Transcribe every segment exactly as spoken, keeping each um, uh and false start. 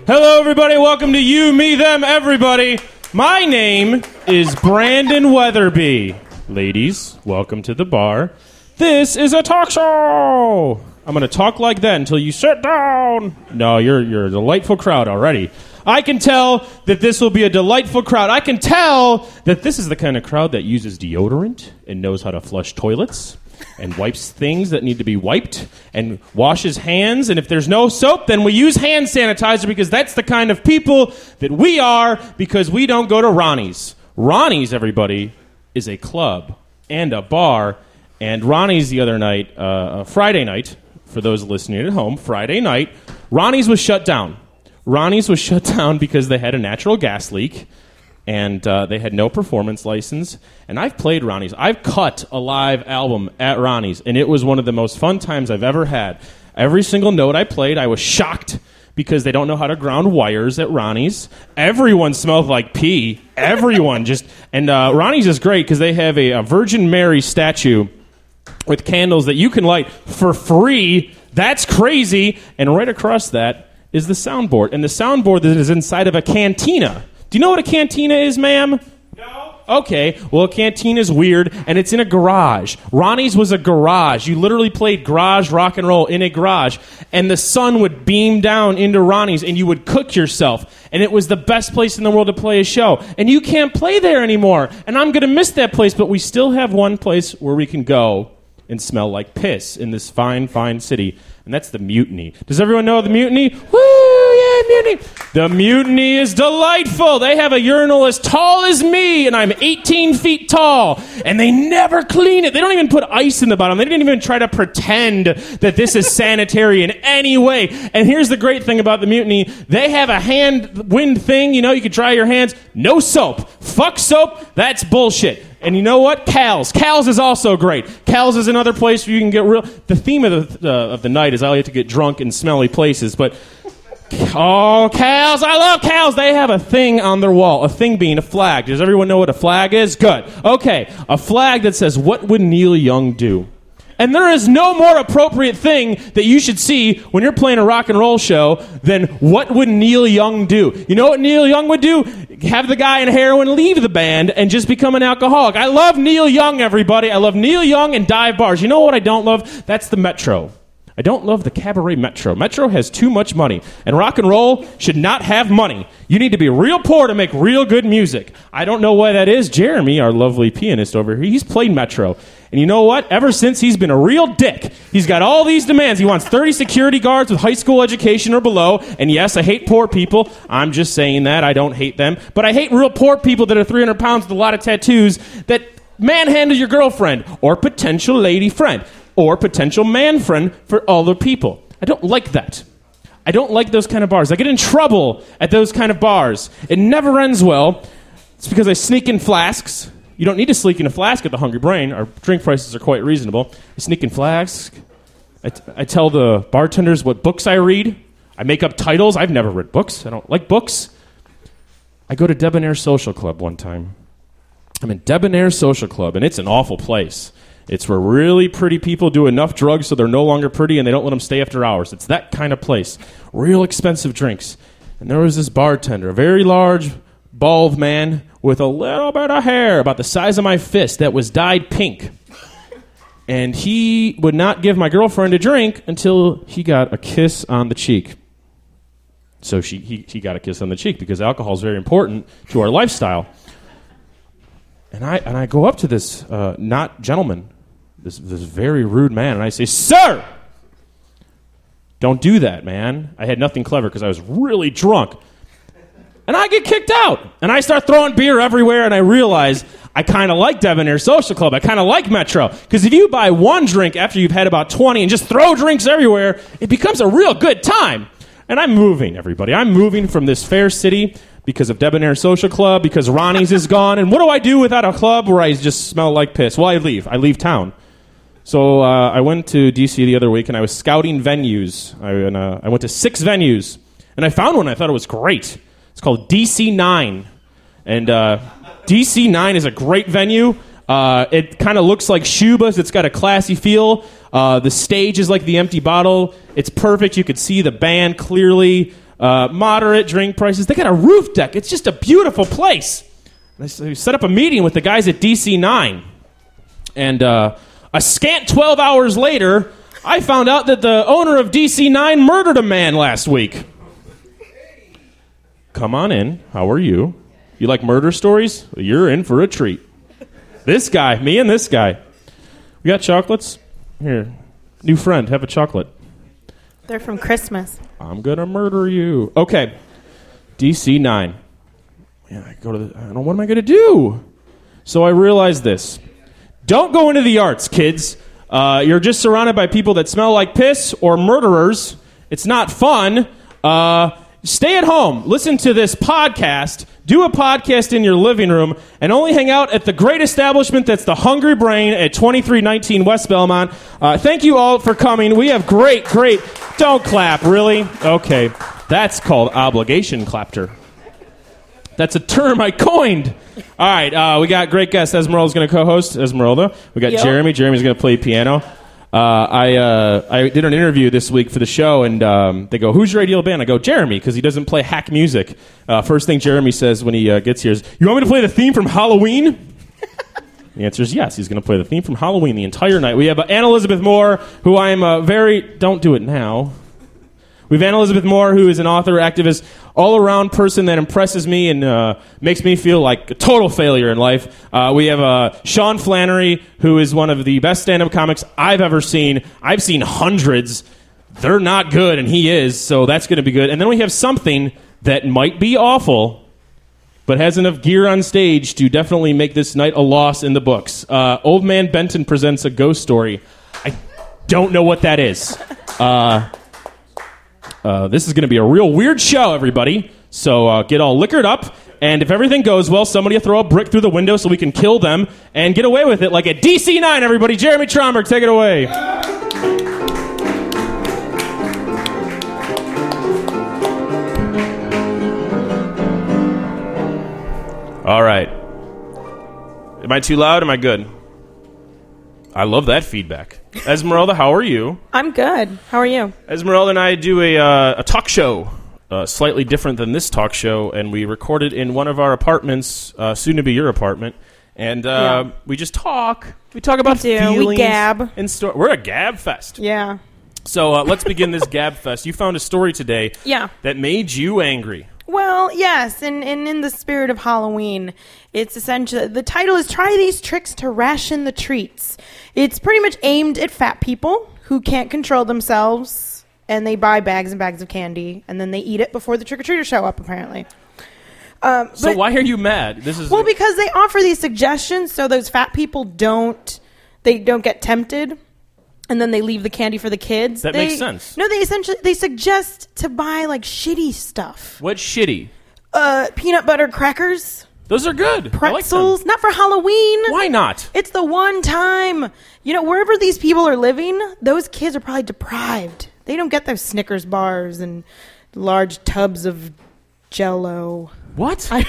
Hello, everybody. Welcome to You, Me, Them, Everybody. My name is Brandon Weatherby. Ladies, welcome to the bar. This is a talk show. I'm going to talk like that until you sit down. No, you're you're a delightful crowd already. I can tell that this will be a delightful crowd. I can tell that this is the kind of crowd that uses deodorant and knows how to flush toilets and wipes things that need to be wiped and washes hands. And if there's no soap, then we use hand sanitizer because that's the kind of people that we are because we don't go to Ronnie's. Ronnie's, everybody, is a club and a bar. And Ronnie's the other night, uh, Friday night, for those listening at home, Friday night, Ronnie's was shut down. Ronnie's was shut down because they had a natural gas leak, and uh, they had no performance license. And I've played Ronnie's. I've cut a live album at Ronnie's, and it was one of the most fun times I've ever had. Every single note I played, I was shocked because they don't know how to ground wires at Ronnie's. Everyone smelled like pee. Everyone just... And uh, Ronnie's is great because they have a, a Virgin Mary statue with candles that you can light for free. That's crazy. And right across that is the soundboard. And the soundboard that is inside of a cantina. Do you know what a cantina is, ma'am? No. Okay. Well, a cantina is weird, and it's in a garage. Ronnie's was a garage. You literally played garage rock and roll in a garage, and the sun would beam down into Ronnie's, and you would cook yourself. And it was the best place in the world to play a show. And you can't play there anymore. And I'm going to miss that place, but we still have one place where we can go and smell like piss in this fine, fine city. And that's the Mutiny. Does everyone know the Mutiny? Woo, yeah, Mutiny. The Mutiny is delightful. They have a urinal as tall as me, and I'm eighteen feet tall. And they never clean it. They don't even put ice in the bottom. They didn't even try to pretend that this is sanitary in any way. And here's the great thing about the Mutiny. They have a hand wind thing. You know, you can dry your hands. No soap. Fuck soap. That's bullshit. And you know what? Cal's. Cal's is also great. Cal's is another place where you can get real... The theme of the uh, of the night is I like to get drunk in smelly places, but... Oh, Cal's. I love Cal's. They have a thing on their wall. A thing being a flag. Does everyone know what a flag is? Good. Okay. A flag that says, what would Neil Young do? And there is no more appropriate thing that you should see when you're playing a rock and roll show than what would Neil Young do? You know what Neil Young would do? Have the guy in heroin leave the band and just become an alcoholic. I love Neil Young, everybody. I love Neil Young and dive bars. You know what I don't love? That's the Metro. I don't love the Cabaret Metro. Metro has too much money, and rock and roll should not have money. You need to be real poor to make real good music. I don't know why that is. Jeremy, our lovely pianist over here, he's played Metro. And you know what? Ever since, he's been a real dick. He's got all these demands. He wants thirty security guards with high school education or below. And yes, I hate poor people. I'm just saying that. I don't hate them. But I hate real poor people that are three hundred pounds with a lot of tattoos that manhandle your girlfriend or potential lady friend or potential man friend for other people. I don't like that. I don't like those kind of bars. I get in trouble at those kind of bars. It never ends well. It's because I sneak in flasks. You don't need to sneak in a flask at the Hungry Brain. Our drink prices are quite reasonable. I sneak in flasks. I, t- I tell the bartenders what books I read. I make up titles. I've never read books. I don't like books. I go to Debonair Social Club one time. I'm in Debonair Social Club, and it's an awful place. It's where really pretty people do enough drugs so they're no longer pretty, and they don't let them stay after hours. It's that kind of place. Real expensive drinks. And there was this bartender, a very large, bald man with a little bit of hair about the size of my fist that was dyed pink. And he would not give my girlfriend a drink until he got a kiss on the cheek. So she he, he got a kiss on the cheek because alcohol is very important to our lifestyle. And I and I go up to this uh, not gentleman, this this very rude man, and I say, "Sir, don't do that, man." I had nothing clever because I was really drunk. And I get kicked out. And I start throwing beer everywhere, and I realize I kind of like Debonair Social Club. I kind of like Metro. Because if you buy one drink after you've had about twenty and just throw drinks everywhere, it becomes a real good time. And I'm moving, everybody. I'm moving from this fair city because of Debonair Social Club, because Ronnie's is gone. And what do I do without a club where I just smell like piss? Well, I leave. I leave town. So uh, I went to D C the other week, and I was scouting venues. I, and, uh, I went to six venues. And I found one. I thought it was great. It's called D C nine. And uh, D C nine is a great venue. Uh, it kind of looks like Shuba's. It's got a classy feel. Uh, the stage is like the Empty Bottle. It's perfect. You could see the band clearly. uh, moderate drink prices. They got a roof deck. It's just a beautiful place. And I set up a meeting with the guys at D C nine. And uh, a scant twelve hours later, I found out that the owner of D C nine murdered a man last week. Come on in. How are you? You like murder stories? Well, you're in for a treat. This guy, me and this guy. We got chocolates? Here. New friend, have a chocolate. They're from Christmas. I'm going to murder you. Okay. D C nine. Yeah, I go to the, I don't know, what am I going to do? So I realized this. Don't go into the arts, kids. Uh, you're just surrounded by people that smell like piss or murderers. It's not fun. Uh, stay at home. Listen to this podcast. Do a podcast in your living room and only hang out at the great establishment that's the Hungry Brain at twenty-three nineteen West Belmont. Uh, thank you all for coming. We have great, great... Don't clap, really? Okay. That's called obligation clapter. That's a term I coined. All right, uh, we got great guests. Esmeralda's going to co-host. Esmeralda. We got Yep. Jeremy. Jeremy's going to play piano. Uh, I uh, I did an interview this week for the show, and um, they go, "Who's your ideal band?" I go, "Jeremy," because he doesn't play hack music. Uh, first thing Jeremy says when he uh, gets here is, "You want me to play the theme from Halloween?" The answer is yes. He's going to play the theme from Halloween the entire night. We have uh, Anne Elizabeth Moore, who I am uh, very... Don't do it now. We have Anne Elizabeth Moore, who is an author, activist, all-around person that impresses me and uh, makes me feel like a total failure in life. Uh, we have uh, Sean Flannery, who is one of the best stand-up comics I've ever seen. I've seen hundreds. They're not good, and he is, so that's going to be good. And then we have something that might be awful, but has enough gear on stage to definitely make this night a loss in the books. Uh, Old Man Benton presents a ghost story. I don't know what that is. Uh... Uh, this is going to be a real weird show, everybody. So uh, get all liquored up, and if everything goes well, somebody will throw a brick through the window so we can kill them and get away with it like at D C nine, everybody. Jeremy Tromberg, take it away. All right. Am I too loud? Am I good? I love that feedback. Esmeralda, how are you? I'm good. How are you? Esmeralda and I do a uh, a talk show, uh, slightly different than this talk show, and we record it in one of our apartments, uh, soon to be your apartment, and uh, yeah. we just talk. We talk about we do. feelings. We gab. And sto- We're a gab fest. Yeah. So uh, let's begin this gab fest. You found a story today yeah. that made you angry. Well, yes, and, and in the spirit of Halloween, it's essentially, the title is Try These Tricks to Ration the Treats. It's pretty much aimed at fat people who can't control themselves, and they buy bags and bags of candy, and then they eat it before the trick-or-treaters show up, apparently. Um, so but, why are you mad? This is Well, because they offer these suggestions so those fat people don't, they don't get tempted. And then they leave the candy for the kids. That they, makes sense. No, they essentially they suggest to buy like shitty stuff. What's shitty? Uh, peanut butter crackers. Those are good. Pretzels. I like them. Not for Halloween. Why not? It's the one time. You know, wherever these people are living, those kids are probably deprived. They don't get those Snickers bars and large tubs of Jell-O. What? I,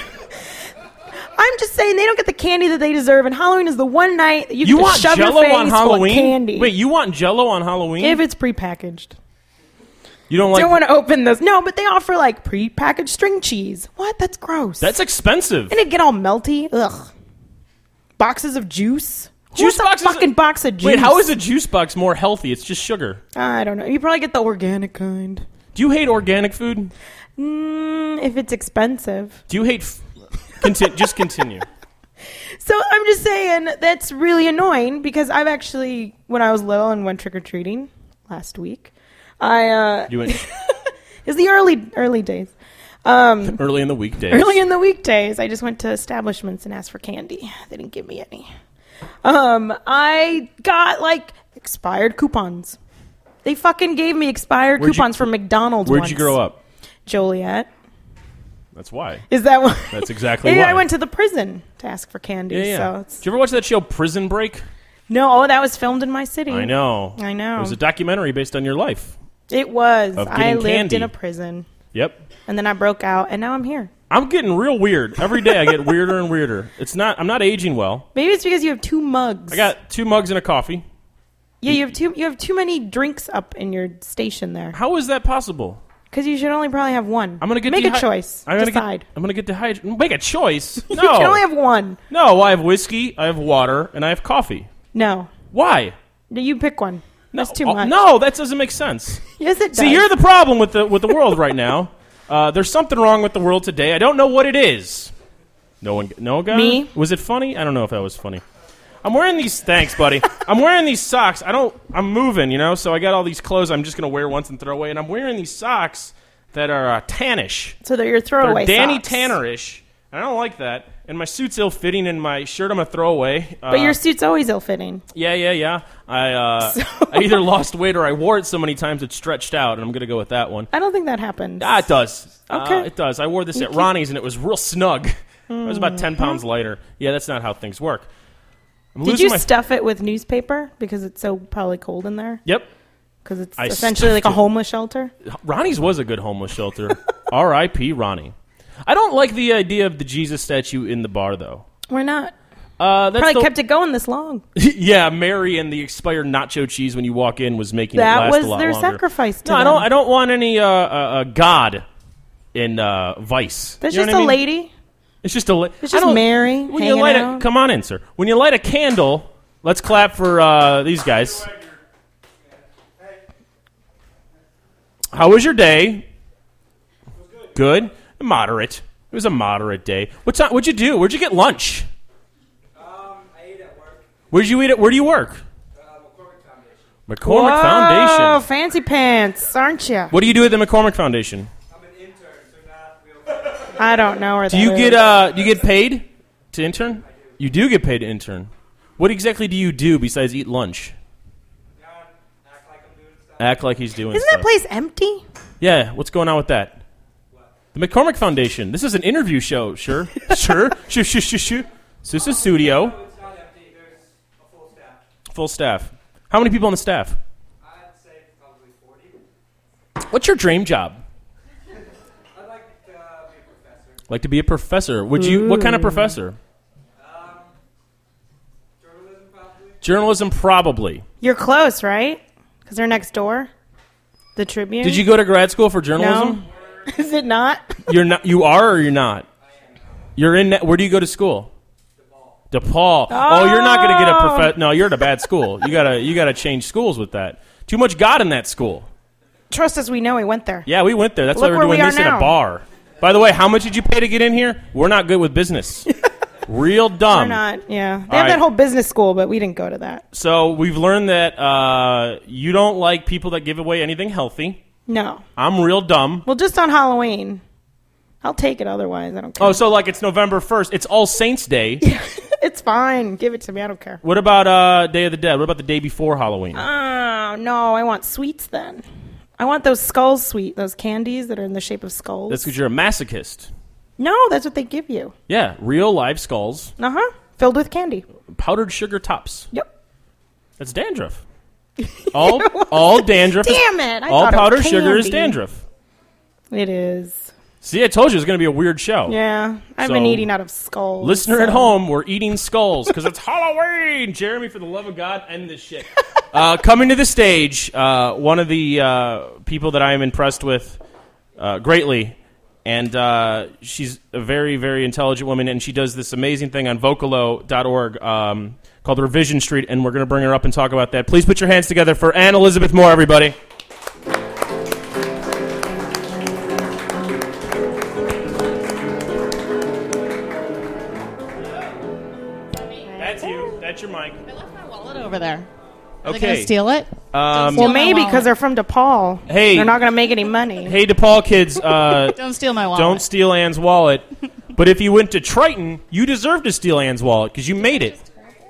I'm just saying they don't get the candy that they deserve, and Halloween is the one night that you, you can want shove Jell-O your face on Halloween? full of candy. Wait, you want Jell-O on Halloween? If it's prepackaged. You don't like? Don't want to open those. No, but they offer like prepackaged string cheese. What? That's gross. That's expensive. And it get all melty. Ugh. Boxes of juice. Juice What's boxes. a fucking box of juice? Wait, how is a juice box more healthy? It's just sugar. I don't know. You probably get the organic kind. Do you hate organic food? Mm, if it's expensive. Do you hate? F- conti- just continue. So I'm just saying that's really annoying because I've actually, when I was little and went trick or treating last week, I uh, you went. It's the early early days. Um, early in the weekdays. Early in the weekdays, I just went to establishments and asked for candy. They didn't give me any. Um, I got like expired coupons. They fucking gave me expired Where'd coupons you, from McDonald's. Where'd once. you grow up? Joliet. That's why. Is that what? That's exactly yeah, why. I went to the prison to ask for candy. Yeah, yeah. So it's... Did you ever watch that show Prison Break? No, oh, that was filmed in my city. I know. I know. It was a documentary based on your life. It was. Of I lived candy. in a prison. Yep. And then I broke out, and now I'm here. I'm getting real weird. Every day I get weirder and weirder. It's not. I'm not aging well. Maybe it's because you have two mugs. I got two mugs and a coffee. Yeah, you have too. You have too many drinks up in your station there. How is that possible? Because you should only probably have one. I'm gonna get make dehy- a choice. I'm gonna Decide. Get, I'm gonna get dehydrated. Make a choice. No, You can only have one. no. I have whiskey, I have water, and I have coffee. No, Why? no, you pick one. That's too Oh, much. no, that doesn't make sense. Yes, it does. See, you're the problem with the with the world right now. Uh, there's something wrong with the world today. I don't know what it is. No one, no guy. Me? Was it funny? I don't know if that was funny. I'm wearing these. Thanks, buddy. I'm wearing these socks. I don't. I'm moving, you know. So I got all these clothes. I'm just gonna wear once and throw away. And I'm wearing these socks that are uh, tannish. So they're your throwaway They're Danny socks. Tanner-ish. And I don't like that. And my suit's ill-fitting, and my shirt I'm gonna throw away. Uh, But your suit's always ill-fitting. Yeah, yeah, yeah. I uh, So- I either lost weight or I wore it so many times it stretched out, and I'm gonna go with that one. I don't think that happens. Ah, it does. Okay. Uh, it does. I wore this You at keep- Ronnie's, and it was real snug. It was about ten Mm-hmm. pounds lighter. Yeah, that's not how things work. I'm Did losing you my... stuff it with newspaper because it's so probably cold in there? Yep. Because it's I essentially like a stuffed it. homeless shelter. Ronnie's was a good homeless shelter. R I P Ronnie. I don't like the idea of the Jesus statue in the bar, though. We're not. Uh, that's Probably the... kept it going this long. Yeah, Mary and the expired nacho cheese when you walk in was making it That last was a lot their longer. sacrifice to No, I them. don't. I don't want any uh, uh, uh, God in uh, Vice. That's You know just what I a mean? lady. It's just a. La- It's I just don't- Mary When you hanging light out. a, come on in, sir. When you light a candle, let's clap for uh, these guys. How was your day? Good. Moderate. It was a moderate day. What's on, what'd you do? Where'd you get lunch? Um, I ate at work. Where'd you eat it? Where do you work? Uh, McCormick Foundation. McCormick Whoa, Foundation. fancy pants, aren't you? What do you do at the McCormick Foundation? I'm an intern, so not real. I don't know where Do that you is. get uh do you get paid to intern? You do get paid to intern. What exactly do you do besides eat lunch? Down, act like I'm doing stuff. Act like he's doing Isn't stuff. that place empty? Yeah, what's going on with that? The McCormick Foundation. This is an interview show, sure. sure. Sure, sure, sure, sure. So this is studio. No, it's not empty. There's a full staff. Full staff. How many people on the staff? I'd say probably forty. What's your dream job? I'd like to uh, be a professor. Like to be a professor. Would you what kind of professor? Um, journalism probably. Journalism probably. You're close, right? Because they're next door. The Tribune. Did you go to grad school for journalism? No. Is it not? You're not you are or you're not? You're in where do you go to school? DePaul. Oh, you're not going to get a prof. No, you're at a bad school. You gotta, you gotta change schools with that. Too much God in that school. Trust us, we know he went there. Yeah, we went there. That's Look why we're where doing we are this in a now. bar. By the way, how much did you pay to get in here? We're not good with business. Real dumb. We're not, yeah. They have right. that whole business school, but we didn't go to that. So we've learned that uh, you don't like people that give away anything healthy. No. I'm real dumb. Well, just on Halloween. I'll take it otherwise. I don't care. Oh, so like it's November first. It's All Saints Day. It's fine. Give it to me. I don't care. What about uh, Day of the Dead? What about the day before Halloween? Oh, no. I want sweets then. I want those skull sweet, those candies that are in the shape of skulls. That's because you're a masochist. No, that's what they give you. Yeah, real live skulls, Uh-huh. Filled with candy. powdered sugar tops. Yep. That's dandruff. All all dandruff. is- Damn it. I all thought it was powdered sugar is candy. dandruff. It is. See, I told you it was going to be a weird show. Yeah. I've So, been eating out of skulls. Listener so- at home, we're eating skulls because it's Halloween. Jeremy, for the love of God, end this shit. uh, coming to the stage, uh, one of the uh, people that I am impressed with uh, greatly, and uh, she's a very, very intelligent woman, and she does this amazing thing on vocalo dot org um, called Revision Street, and we're going to bring her up and talk about that. Please put your hands together for Ann Elizabeth Moore, everybody. That's you. That's your mic. I left my wallet over there. Are they Okay. gonna steal it? Um, Well, Steal my maybe wallet. because they're from DePaul. Hey. They're not going to make any money. hey, DePaul kids, uh, Don't steal my wallet. don't steal Ann's wallet. But if you went to Triton, you deserve to steal Ann's wallet because you made it.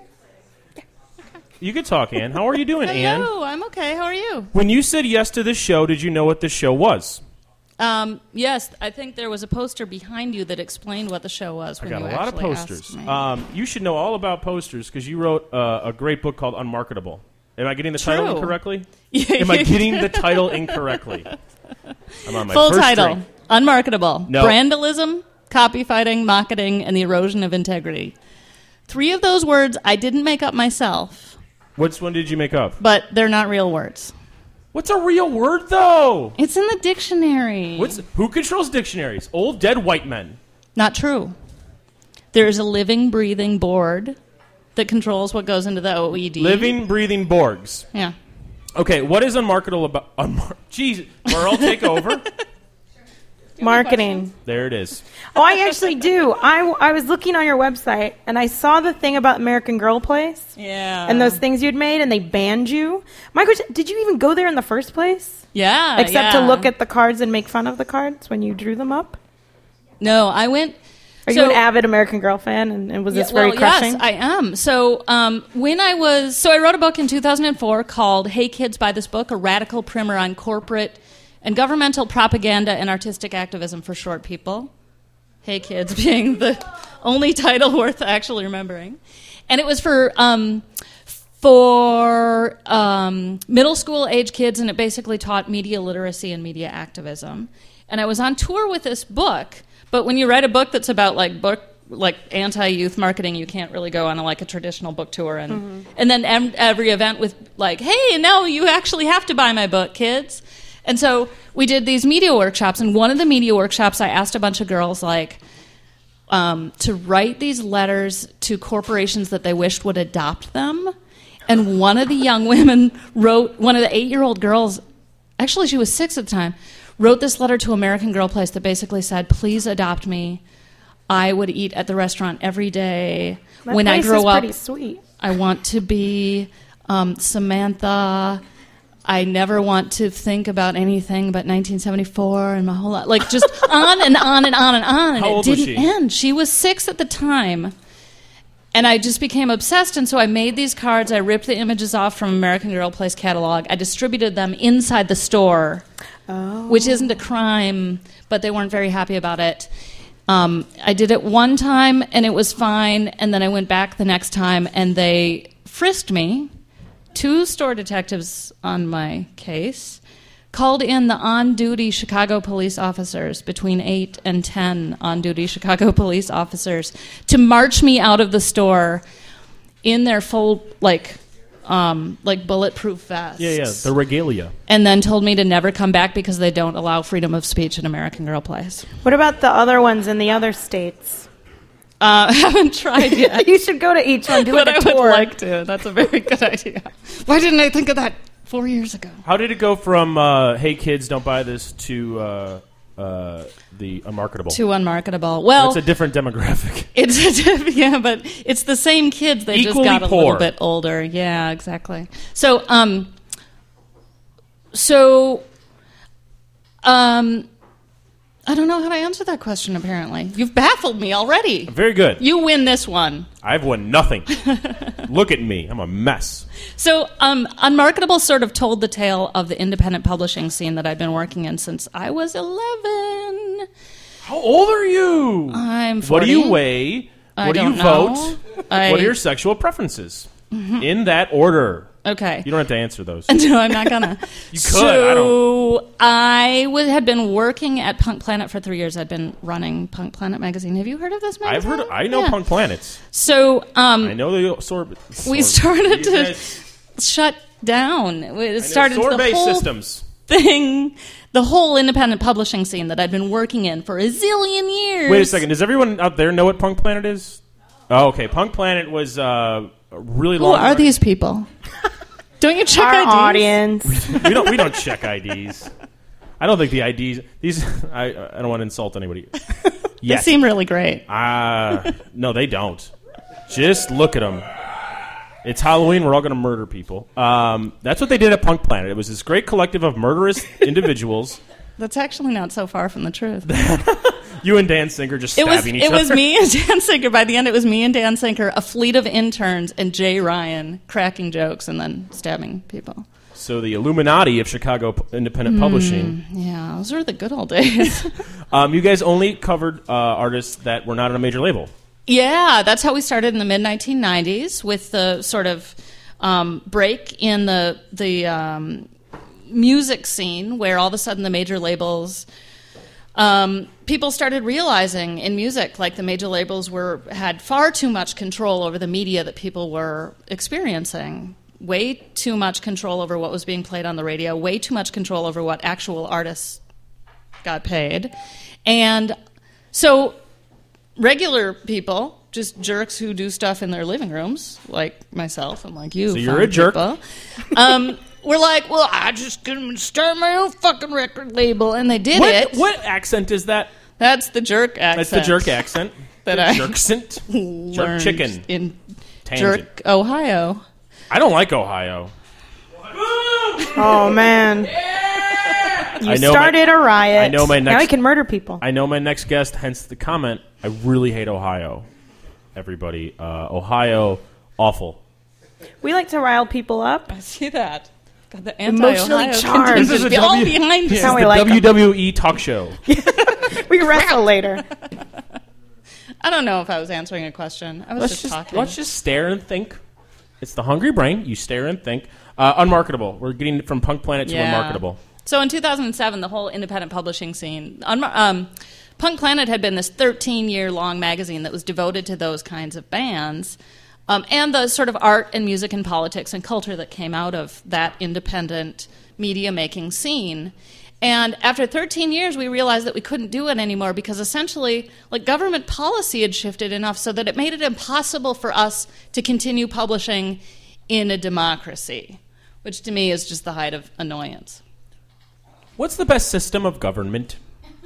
You could talk, Ann. How are you doing, Ann? Hello, I'm okay. How are you? When you said yes to this show, did you know what this show was? Um, yes, I think there was a poster behind you that explained what the show was. I When got a you lot of actually posters. asked me. Um, you should know all about posters because you wrote uh, a great book called Unmarketable. Am I getting the title True. incorrectly? Yeah, Am I you- getting the title incorrectly? I'm on my Full first title: drink. Unmarketable, No. Brandalism, Copy Fighting, Marketing, and the Erosion of Integrity. Three of those words I didn't make up myself, Which one did you make up? but they're not real words. What's a real word, though? It's in the dictionary. What's who controls dictionaries? Old dead white men. Not true. There's a living, breathing board that controls what goes into the O E D. Living, breathing Borgs. Yeah. Okay, what is unmarketable about... Unmar- Jeez, Merle, take over. Marketing. There it is. Oh, I actually do. I, I was looking on your website, and I saw the thing about American Girl Place. Yeah. And those things you'd made, and they banned you. My question, did you even go there in the first place? Yeah. Except yeah. to look at the cards and make fun of the cards when you drew them up? No, I went... Are so, you an avid American Girl fan, and, and was this yeah, well, very crushing? Yes, I am. So um, when I was... So I wrote a book in two thousand four called Hey Kids, Buy This Book, a radical primer on corporate and governmental propaganda and artistic activism for short people. Hey Kids being the only title worth actually remembering. And it was for... Um, for um, middle school age kids, and it basically taught media literacy and media activism. And I was on tour with this book, but when you write a book that's about like book like anti-youth marketing, you can't really go on a, like a traditional book tour, and mm-hmm. and then em- every event with like, hey, now you actually have to buy my book, kids. And so we did these media workshops, and one of the media workshops, I asked a bunch of girls like um, to write these letters to corporations that they wished would adopt them. And one of the young women wrote, one of the eight-year-old girls, actually she was six at the time, wrote this letter to American Girl Place that basically said, please adopt me. I would eat at the restaurant every day. That when I place grow is up, pretty sweet. I want to be um, Samantha. I never want to think about anything but nineteen seventy-four and my whole life. Like just on and on and on and on. And How it old didn't was she? end. She was six at the time. And I just became obsessed, and so I made these cards. I ripped the images off from American Girl Place catalog. I distributed them inside the store, oh. which isn't a crime, but they weren't very happy about it. Um, I did it one time, and it was fine, and then I went back the next time, and they frisked me. Two store detectives on my case called in the on-duty Chicago police officers, between eight and ten on-duty Chicago police officers, to march me out of the store in their full, like, um, like bulletproof vests. Yeah, yeah, the regalia. And then told me to never come back because they don't allow freedom of speech in American Girl Place. What about the other ones in the other states? Uh, I haven't tried yet. You should go to each one, do but like a I tour. would like to. That's a very good idea. Why didn't I think of that four years ago? How did it go from uh, "Hey kids, don't buy this" to uh, uh, the unmarketable? Too unmarketable. Well, it's a different demographic. It's a diff- yeah, but it's the same kids. They Equally just got a poor. little bit older. Yeah, exactly. So, um, so, um, I don't know how to answer that question. Apparently, you've baffled me already. Very good. You win this one. I've won nothing. Look at me. I'm a mess. So, um, Unmarketable sort of told the tale of the independent publishing scene that I've been working in since I was eleven. How old are you? I'm forty. What do you weigh? I What do don't you know. vote? I- What are your sexual preferences? In that order. Okay. You don't have to answer those. No, I'm not gonna. You could, So I w- had been working at Punk Planet for three years. I'd been running Punk Planet magazine. Have you heard of this magazine? I've heard. I know Yeah. Punk Planets. So um, I know the sorbet. we started You to guys- shut down. It I know started the sorbet whole systems. thing, the whole independent publishing scene that I'd been working in for a zillion years. Wait a second. Does everyone out there know what Punk Planet is? Oh, okay. Punk Planet was uh, a really Who long. are these people? Don't you check Our I Ds? audience. we don't. We don't check I Ds. I don't think the I Ds. These. I. I don't want to insult anybody. They Yes. seem really great. Uh, no, they don't. Just look at them. It's Halloween. We're all going to murder people. Um, that's what they did at Punk Planet. It was this great collective of murderous individuals. That's actually not so far from the truth. You and Dan Sinker just It was stabbing each it other. was me and Dan Sinker. By the end, it was me and Dan Sinker, a fleet of interns, and Jay Ryan cracking jokes and then stabbing people. So the Illuminati of Chicago p- independent publishing. Yeah, those were the good old days. Um, you guys only covered uh, artists that were not on a major label. Yeah, that's how we started in the mid nineteen nineties with the sort of um, break in the the um, music scene, where all of a sudden the major labels. Um, people started realizing in music, like the major labels were had far too much control over the media that people were experiencing. way too much control over what was being played on the radio, way too much control over what actual artists got paid. And so regular people, just jerks who do stuff in their living rooms, like myself and like you. So you're a jerk. People, um, we're like, well, I just gonna start my own fucking record label. And they did What, it. what accent is that? That's the jerk accent. That's the jerk accent. That The I jerksent. Jerk learned chicken. in Tangent. Jerk, Ohio. I don't like Ohio. Oh man! You I know started my- a riot. I know my Now next- he can murder people. I know my next guest, hence the comment. I really hate Ohio. Everybody, uh, Ohio, awful. We like to rile people up. I see that. Got the Emotionally anti-Ohio charged. contingent This is a all W- behind That's you. how we the like 'em. W W E talk show. We wrestle later. I don't know if I was answering a question. I was Let's just, just talking. let's just stare and think. It's the hungry brain. You stare and think. Uh, unmarketable. We're getting from Punk Planet to Yeah. unmarketable. So in two thousand seven, the whole independent publishing scene, unmar- um, Punk Planet had been this thirteen-year-long magazine that was devoted to those kinds of bands, um, and the sort of art and music and politics and culture that came out of that independent media-making scene. And after thirteen years, we realized that we couldn't do it anymore because essentially, like, government policy had shifted enough so that it made it impossible for us to continue publishing in a democracy, which to me is just the height of annoyance. What's the best system of government?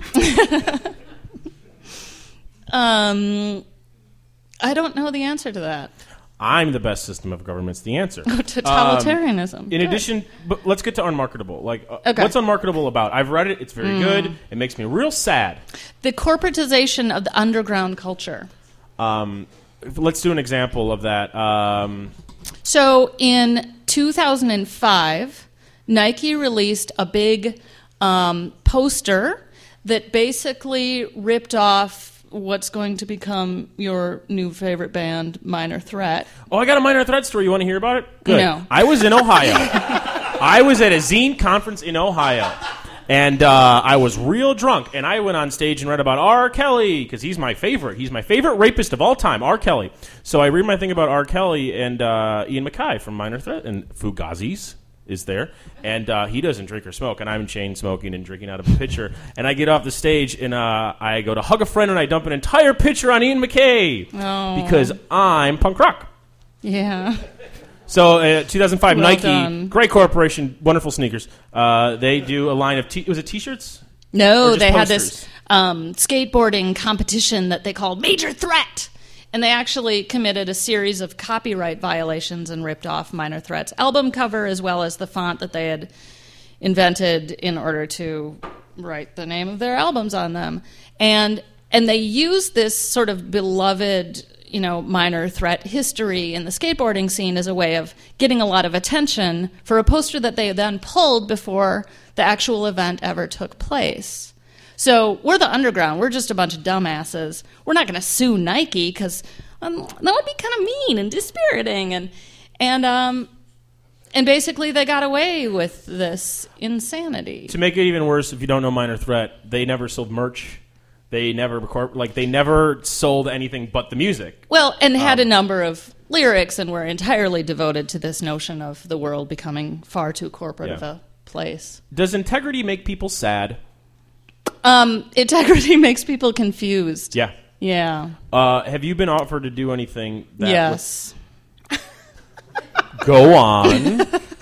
Um, I don't know the answer to that. I'm the best system of government's the answer. Totalitarianism. Um, in Good. addition, but let's get to unmarketable. Like, uh, Okay. what's unmarketable about? I've read it. It's very good. It makes me real sad. The corporatization of the underground culture. Um, let's do an example of that. Um, So in two thousand five, Nike released a big um, poster that basically ripped off what's going to become your new favorite band, Minor Threat. oh, I got a Minor Threat story. You want to hear about it? Good. No. I was in Ohio. I was at a zine conference in Ohio. And uh, I was real drunk, and I went on stage and read about R. Kelly, because he's my favorite. He's my favorite rapist of all time, R. Kelly. So I read my thing about R. Kelly and uh, Ian MacKaye from Minor Threat, and Fugazi's is there. And uh, he doesn't drink or smoke, and I'm chain smoking and drinking out of a pitcher. And I get off the stage, and uh, I go to hug a friend, and I dump an entire pitcher on Ian MacKaye, Oh. because I'm punk rock. Yeah. So, uh, two thousand five, Well Nike, done. great corporation, wonderful sneakers. Uh, they do a line of t- was it T-shirts? Or No, just they had posters? this um, skateboarding competition that they called Major Threat. And they actually committed a series of copyright violations and ripped off Minor Threat's album cover as well as the font that they had invented in order to write the name of their albums on them. And and they used this sort of beloved, you know, Minor Threat history in the skateboarding scene as a way of getting a lot of attention for a poster that they then pulled before the actual event ever took place. So we're the underground. We're just a bunch of dumbasses. We're not going to sue Nike because um, that would be kind of mean and dispiriting. And and um and basically they got away with this insanity. To make it even worse, if you don't know Minor Threat, they never sold merch. They never record, like they never sold anything but the music. Well, and had Um, a number of lyrics and were entirely devoted to this notion of the world becoming far too corporate Yeah. of a place. Does integrity make people sad? Um, integrity makes people confused. Yeah. Yeah. Uh, have you been offered to do anything? That Yes. would- Go on.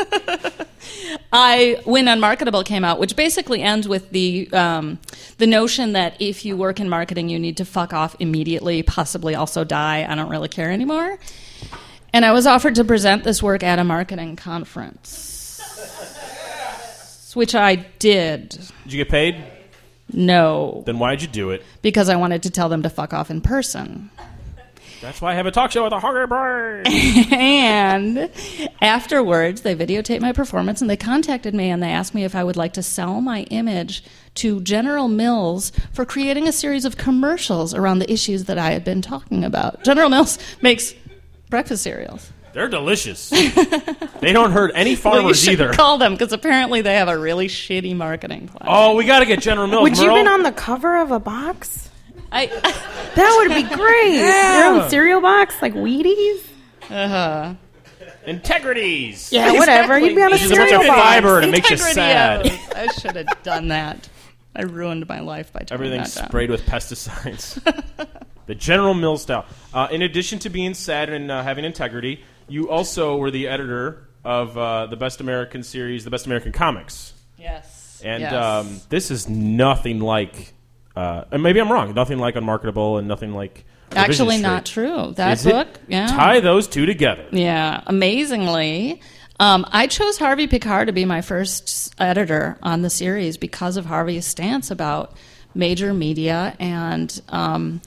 I when Unmarketable came out, which basically ends with the um, the notion that if you work in marketing, you need to fuck off immediately, possibly also die. I don't really care anymore. And I was offered to present this work at a marketing conference, which I did. Did you get paid? No, Then why'd you do it? because I wanted to tell them to fuck off in person. That's why I have a talk show with a hungry brain. And afterwards, they videotaped my performance and they contacted me and they asked me if I would like to sell my image to General Mills for creating a series of commercials around the issues that I had been talking about. General Mills makes breakfast cereals. They're delicious. They don't hurt any Well, you farmers should either. call them because apparently they have a really shitty marketing plan. Oh, we got to get General Mills. Would you Merle. been on the cover of a box? I, That would be great. Your own cereal box, like Wheaties. uh-huh. Integrities. Yeah, whatever. You'd be on a It's just a bunch cereal of box. fiber and it makes you Integrity sad. of- I should have done that. I ruined my life by turning Everything's that down. sprayed with pesticides. The General Mills style. Uh, in addition to being sad and uh, having integrity, you also were the editor of uh, the Best American series, The Best American Comics. Yes. And yes. um, this is nothing like, uh, and maybe I'm wrong, nothing like Unmarketable and nothing like Revision Actually, Street. not true. That Is it? book, yeah. Tie those two together. Yeah, amazingly. Um, I chose Harvey Picard to be my first editor on the series because of Harvey's stance about major media and um,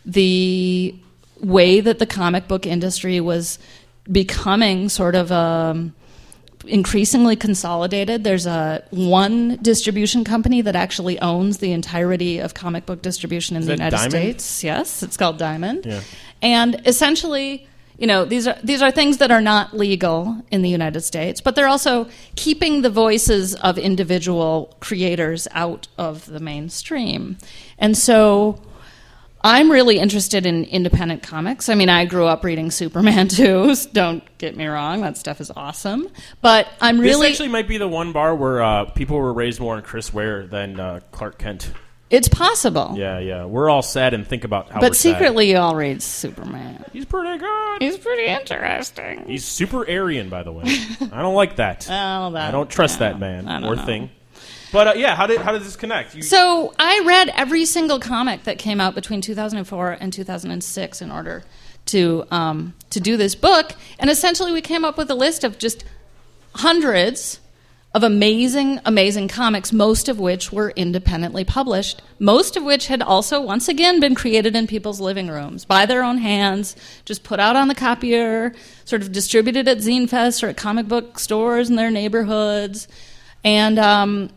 the way that the comic book industry was becoming sort of um, increasingly consolidated. There's a one distribution company that actually owns the entirety of comic book distribution in Is the that United Diamond? States. Yes, it's called Diamond. Yeah. And essentially, you know, these are these are things that are not legal in the United States, but they're also keeping the voices of individual creators out of the mainstream. And so I'm really interested in independent comics. I mean, I grew up reading Superman too. Don't get me wrong, that stuff is awesome. But I'm really This actually might be the one bar where uh, people were raised more on Chris Ware than uh, Clark Kent. it's possible. Yeah, yeah. We're all sad and think about how But we're sad. secretly you all read Superman. He's pretty good. He's pretty interesting. He's super Aryan, by the way. I don't like that. Well, that- I don't trust yeah, that man I don't or know. thing. But uh, yeah, how did how did this connect? You, So I read every single comic that came out between two thousand four and two thousand six in order to um, to do this book, and essentially we came up with a list of just hundreds of amazing, amazing comics, most of which were independently published, most of which had also, once again, been created in people's living rooms by their own hands, just put out on the copier, sort of distributed at Zine Fest or at comic book stores in their neighborhoods, and um,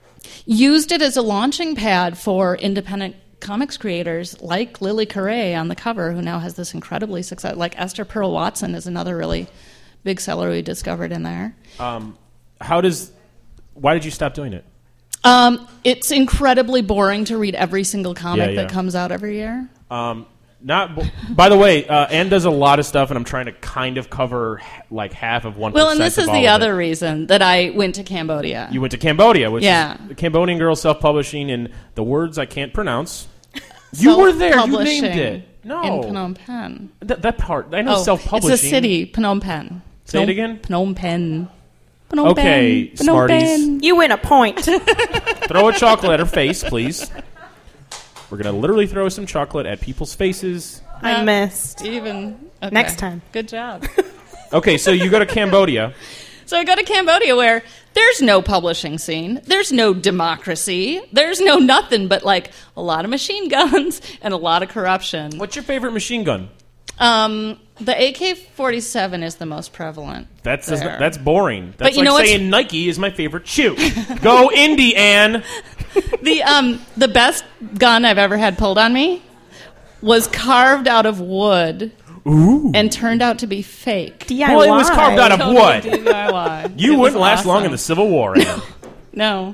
used it as a launching pad for independent comics creators like Lily Carey on the cover, who now has this incredibly success. Like Esther Pearl Watson is another really big seller we discovered in there. um, how does? Why did you stop doing it? Um, it's incredibly boring to read every single comic Yeah, yeah. that comes out every year. Um, not. By the way, uh, Anne does a lot of stuff, and I'm trying to kind of cover h- like half of one. Well, and this of is all the of other it. reason that I went to Cambodia. You went to Cambodia, which Yeah. is Cambodian girl self-publishing, and the words I can't pronounce. You were there. You Self-publishing named it. No, in Phnom Penh. Th- that part. I know Oh, self-publishing. it's a city, Phnom Penh. Say it Phnom- again? Phnom Penh. Phnom Okay, Penh. Phnom Smarties. Penh. You win a point. Throw a chocolate at her face, please. We're gonna literally throw some chocolate at people's faces. I Yeah. missed. Even okay. Next time. Good job. Okay, so you go to Cambodia. So I go to Cambodia where there's no publishing scene, there's no democracy, there's no nothing but like a lot of machine guns and a lot of corruption. What's your favorite machine gun? Um, the A K forty-seven is the most prevalent. That's there. that's boring. That's you like know what's- saying Nike is my favorite shoe. Go Indy, Ann. The um the best gun I've ever had pulled on me was carved out of wood Ooh. and turned out to be fake. D I Y. Well, it was carved out of Totally wood. D I Y. You It was wouldn't last long awesome. in the Civil War, Ann. No.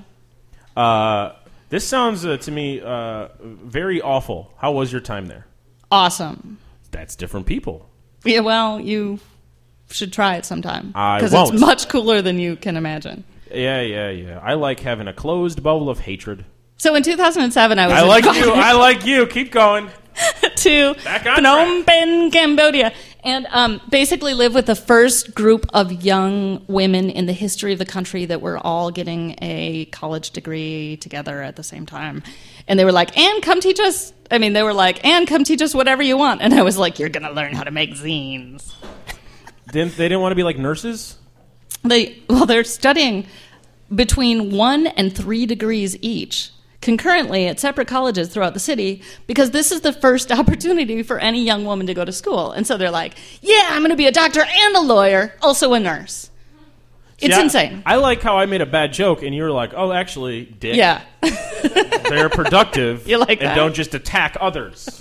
Uh, this sounds uh, to me uh, very awful. How was your time there? Awesome. That's different people. Yeah, well, you should try it sometime. I Because won't. it's much cooler than you can imagine. Yeah, yeah, yeah. I like having a closed bubble of hatred. So in two thousand seven, I was I like you. invited I like you. Keep going. to Back on Phnom Penh, Cambodia, and um, basically live with the first group of young women in the history of the country that were all getting a college degree together at the same time. And they were like, Anne, come teach us. I mean, they were like, Anne, come teach us whatever you want. And I was like, you're going to learn how to make zines. Didn't they didn't want to be like nurses? They well, they're studying between one and three degrees each concurrently at separate colleges throughout the city because this is the first opportunity for any young woman to go to school. And so they're like, yeah, I'm going to be a doctor and a lawyer, also a nurse. It's See, I- insane. I like how I made a bad joke and you were like, oh, actually, dick. Yeah. They're productive You like and that? don't just attack others.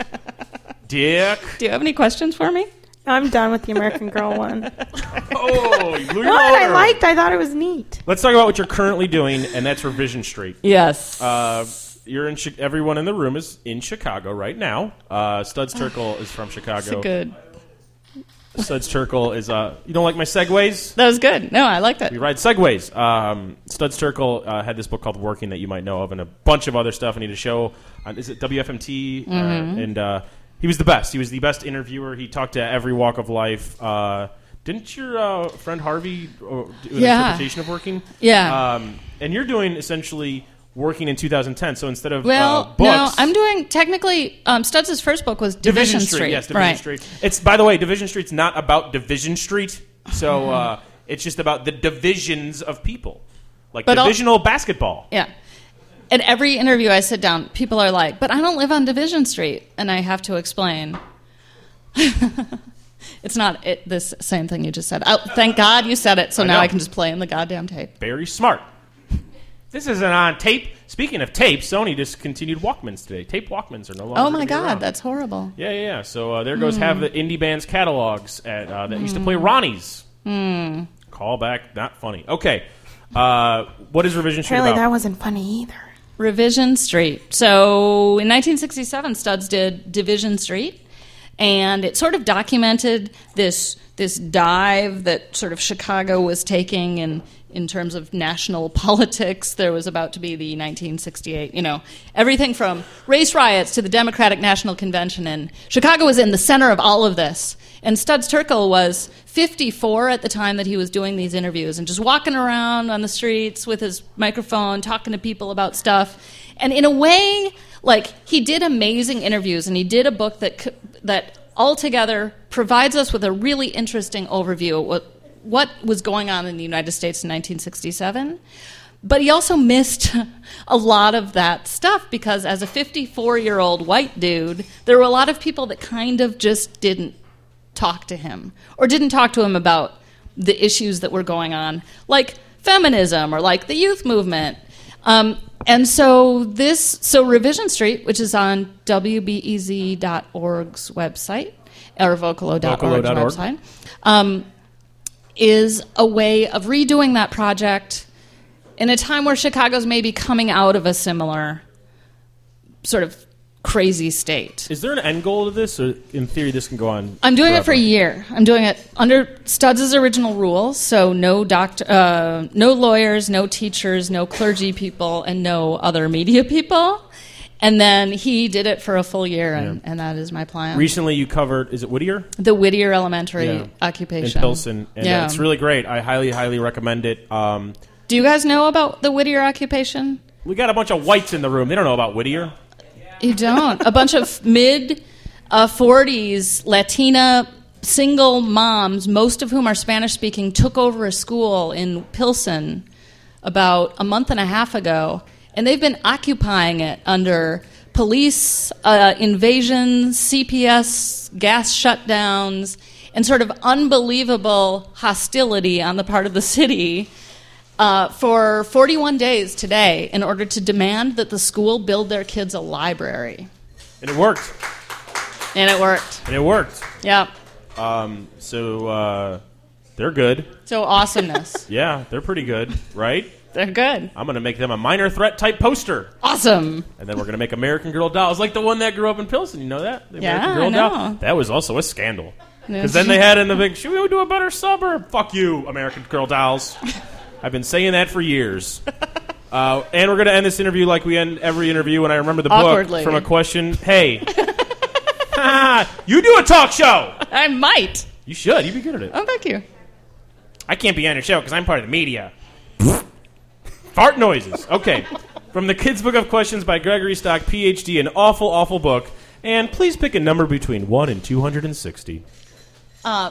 Dick. Do you have any questions for me? I'm done with the American Girl one. Oh, you blew your What I loader. liked, I thought it was neat. Let's talk about what you're currently doing, and that's Revision Street. Yes. Uh, you're in. Chi- everyone in the room is in Chicago right now. Uh, Studs Terkel is from Chicago. It's a good. Studs Terkel is, uh, you don't like my segues? That was good. No, I liked it. We ride segways. Um, Studs Terkel uh, had this book called Working that you might know of, and a bunch of other stuff. I need to show. On, is it W F M T? Mm-hmm. Uh, and uh, he was the best. He was the best interviewer. He talked to every walk of life. Uh, didn't your uh, friend Harvey uh, do an Yeah. interpretation of Working? Yeah. Um, and you're doing essentially Working in two thousand ten. So instead of Well, uh, books, no, I'm doing technically. Um, Studs' first book was Division, Division Street. Yes, Division right. Street. It's by the way, Division Street's not about Division Street. So uh, it's just about the divisions of people, like But I'll- divisional basketball. Yeah. At every interview I sit down, people are like, "But I don't live on Division Street," and I have to explain. It's not it, this same thing you just said. Oh, thank God you said it, so I now know. I can just play in the goddamn tape. Very smart. This isn't on tape. Speaking of tape, Sony discontinued Walkmans today. Tape Walkmans are no longer. Oh my gonna be God, around. that's horrible. Yeah, yeah, yeah. So uh, there goes half the indie bands catalogs at, uh, that used to play Ronnie's. Mm. Call back, not funny. Okay, uh, what is Revision Street Apparently that about? wasn't funny either. Revision Street. So in nineteen sixty-seven, Studs did Division Street, and it sort of documented this this dive that sort of Chicago was taking in in terms of national politics. There was about to be the nineteen sixty-eight, you know, everything from race riots to the Democratic National Convention, and Chicago was in the center of all of this. And Studs Terkel was fifty-four at the time that he was doing these interviews and just walking around on the streets with his microphone, talking to people about stuff. And in a way, like, he did amazing interviews, and he did a book that c- that altogether provides us with a really interesting overview of what, what was going on in the United States in nineteen sixty-seven. But he also missed a lot of that stuff because as a fifty-four-year-old white dude, there were a lot of people that kind of just didn't talk to him or didn't talk to him about the issues that were going on, like feminism or like the youth movement. Um, and so this, so Revision Street, which is on W B E Z dot org's website, or Vocalo dot org's Vocalo dot org. website, um, is a way of redoing that project in a time where Chicago's maybe coming out of a similar sort of crazy state. Is there an end goal to this, or in theory this can go on? I'm doing forever? it for a year. I'm doing it under Studs' original rules, so no doctor, uh, no lawyers, no teachers, no clergy people, and no other media people. And then he did it for a full year, and, Yeah. and that is my plan. Recently, you covered, is it Whittier? the Whittier Elementary Yeah. occupation. In Pilsen. And Yeah. uh, it's really great. I highly, highly recommend it. Um, Do you guys know about the Whittier occupation? we got a bunch of whites in the room. They don't know about Whittier. You don't. A bunch of mid uh, forties Latina single moms, most of whom are Spanish speaking, took over a school in Pilsen about a month and a half ago, and they've been occupying it under police uh, invasions, C P S gas shutdowns, and sort of unbelievable hostility on the part of the city. Uh, for forty-one days today in order to demand that the school build their kids a library. And it worked. And it worked. And it worked. Yeah. Um, so uh, they're good. So awesomeness. Yeah, they're pretty good, right? They're good. I'm going to make them a minor threat type poster. Awesome. And then we're going to make American Girl dolls like the one that grew up in Pilsen. You know that? The Yeah, American Girl I know. doll? That was also a scandal. Because then they had in the big, should we do a better suburb? Fuck you, American Girl dolls. I've been saying that for years. Uh, and we're going to end this interview like we end every interview when I remember the book Awkwardly. from a question. Hey, you do a talk show. I might. You should. You'd be good at it. Oh, thank you. I can't be on your show because I'm part of the media. Fart noises. Okay. From the Kids Book of Questions by Gregory Stock, P H D, an awful, awful book. And please pick a number between one and two hundred sixty. Uh,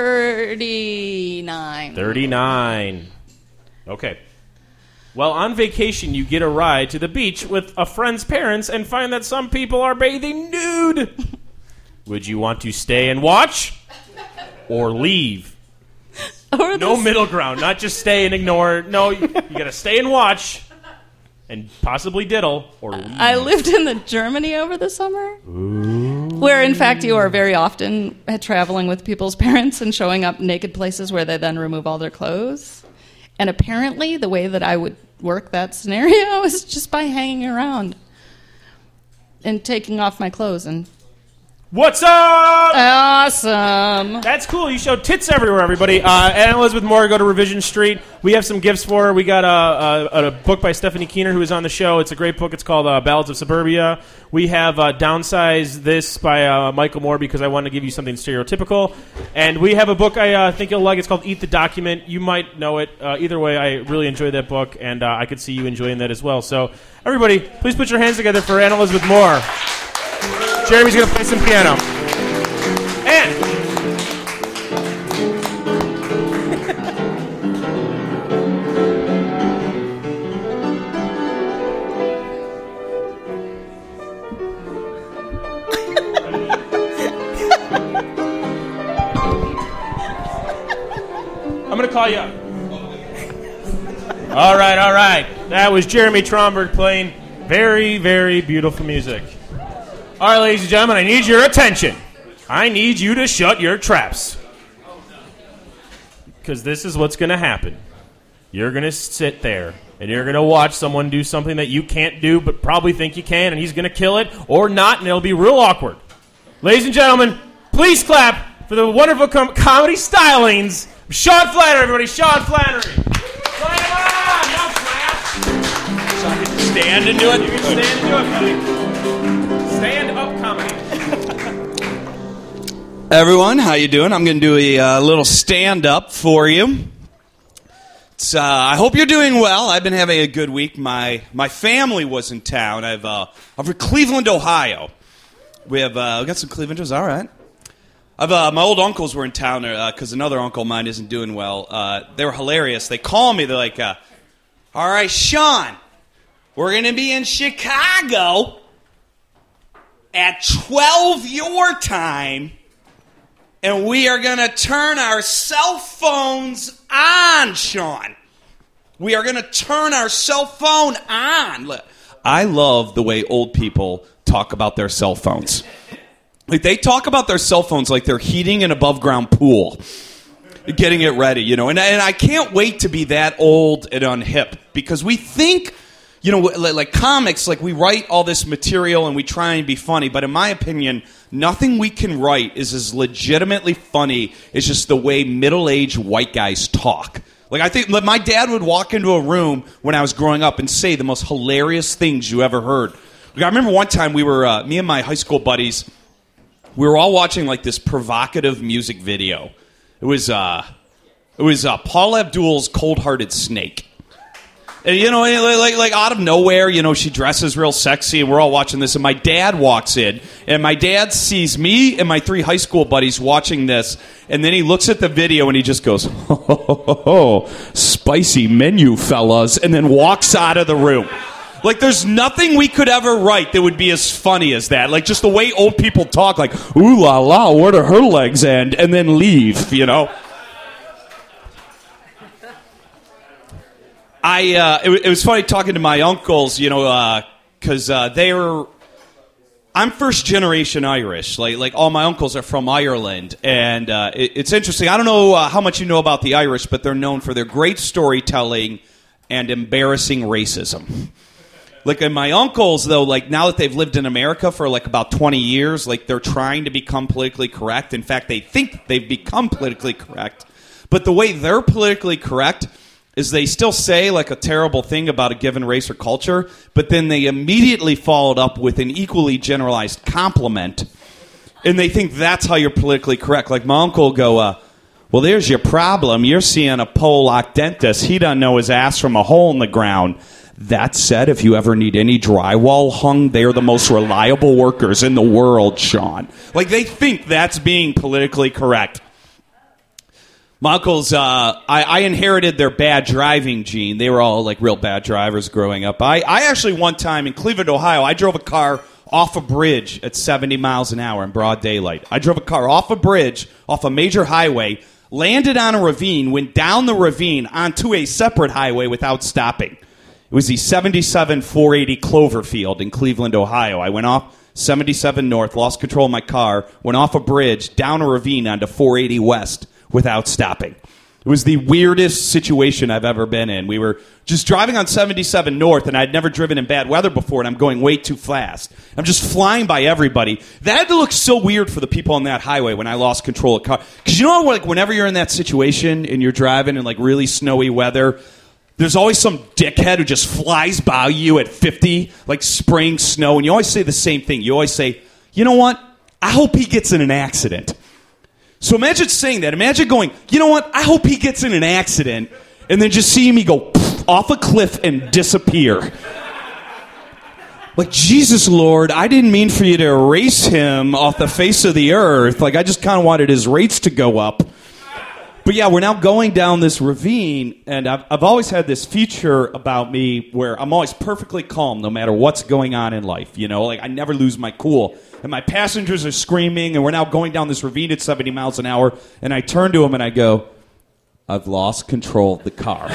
thirty-nine. thirty-nine. Okay. Well, on vacation, you get a ride to the beach with a friend's parents and find that some people are bathing nude. Would you want to stay and watch or leave? Or No this- middle ground, not just stay and ignore. No, you, you got to stay and watch and possibly diddle or leave. I lived in the Germany over the summer, where in fact you are very often traveling with people's parents and showing up naked places where they then remove all their clothes. And apparently the way that I would work that scenario is just by hanging around and taking off my clothes and What's up? Awesome. That's cool. You show tits everywhere, everybody. Uh, Anna Elizabeth Moore, go to Revision Street. We have some gifts for her. We got a, a, a book by Stephanie Keener, who is on the show. It's a great book. It's called uh, Ballads of Suburbia. We have uh, Downsize This by uh, Michael Moore, because I wanted to give you something stereotypical. And we have a book I uh, think you'll like. It's called Eat the Document. You might know it. Uh, either way, I really enjoyed that book, and uh, I could see you enjoying that as well. So, everybody, please put your hands together for Anna Elizabeth Moore. Jeremy's going to play some piano. And I'm going to call you up. All right, all right. That was Jeremy Tromberg playing very, very beautiful music. All right, ladies and gentlemen, I need your attention. I need you to shut your traps. Because this is what's going to happen. You're going to sit there, and you're going to watch someone do something that you can't do but probably think you can, and he's going to kill it or not, and it'll be real awkward. Ladies and gentlemen, please clap for the wonderful com- comedy stylings of Sean Flannery, everybody. Sean Flannery. Play him on! No clap. So I can stand and do it? You can stand and do it, buddy. Stand up comedy. Everyone, how you doing? I'm going to do a uh, little stand-up for you. It's, uh, I hope you're doing well. I've been having a good week. My my family was in town. I've uh, I'm from Cleveland, Ohio. We have uh, we got some Clevelanders. All right. I've uh, my old uncles were in town because uh, another uncle of mine isn't doing well. Uh, they were hilarious. They call me. They're like, uh, "All right, Sean, we're going to be in Chicago at twelve your time." And we are going to turn our cell phones on, Sean. We are going to turn our cell phone on. I love the way old people talk about their cell phones. Like, they talk about their cell phones like they're heating an above-ground pool, getting it ready, you know. And, and I can't wait to be that old and unhip, because we think, you know, like, like comics, like we write all this material and we try and be funny. But in my opinion, nothing we can write is as legitimately funny as just the way middle-aged white guys talk. Like, I think like my dad would walk into a room when I was growing up and say the most hilarious things you ever heard. Like, I remember one time we were, uh, me and my high school buddies, we were all watching like this provocative music video. It was, uh, it was uh, Paula Abdul's Cold-Hearted Snake. And, you know, like, like out of nowhere, you know, she dresses real sexy, and we're all watching this, and my dad walks in, and my dad sees me and my three high school buddies watching this, and then he looks at the video, and he just goes, ho, ho, ho, ho, spicy menu, fellas, and then walks out of the room. Like, there's nothing we could ever write that would be as funny as that. Like, just the way old people talk, like, ooh la la, where do her legs end, and then leave, you know? I uh, it, it was funny talking to my uncles, you know, because uh, uh, they were. I'm first generation Irish. Like like all my uncles are from Ireland, and uh, it, it's interesting. I don't know uh, how much you know about the Irish, but they're known for their great storytelling and embarrassing racism. Like, and my uncles, though, like now that they've lived in America for like about twenty years, like they're trying to become politically correct. In fact, they think they've become politically correct, but the way they're politically correct is they still say like a terrible thing about a given race or culture, but then they immediately follow it up with an equally generalized compliment, and they think that's how you're politically correct. Like my uncle will go, uh, well, there's your problem. You're seeing a Polak dentist. He doesn't know his ass from a hole in the ground. That said, if you ever need any drywall hung, they're the most reliable workers in the world, Sean. Like, they think that's being politically correct. My uncles, uh, I, I inherited their bad driving gene. They were all like real bad drivers growing up. I, I actually one time in Cleveland, Ohio, I drove a car off a bridge at seventy miles an hour in broad daylight. I drove a car off a bridge, off a major highway, landed on a ravine, went down the ravine onto a separate highway without stopping. It was the seventy-seven four eighty Cloverfield in Cleveland, Ohio. I went off seventy-seven north, lost control of my car, went off a bridge, down a ravine onto four eighty west, without stopping. It was the weirdest situation I've ever been in. We were just driving on seventy-seven North, and I'd never driven in bad weather before, and I'm going way too fast. I'm just flying by everybody. That had to look so weird for the people on that highway when I lost control of the car. Because you know, like whenever you're in that situation and you're driving in like really snowy weather, there's always some dickhead who just flies by you at fifty, like spraying snow, and you always say the same thing. You always say, you know what? I hope he gets in an accident. So imagine saying that. Imagine going, you know what? I hope he gets in an accident, and then just seeing me go poof, off a cliff and disappear. Like, Jesus, Lord, I didn't mean for you to erase him off the face of the earth. Like, I just kind of wanted his rates to go up. But yeah, we're now going down this ravine, and I've, I've always had this feature about me where I'm always perfectly calm no matter what's going on in life. You know, like I never lose my cool. And my passengers are screaming, and we're now going down this ravine at seventy miles an hour, and I turn to them and I go, I've lost control of the car.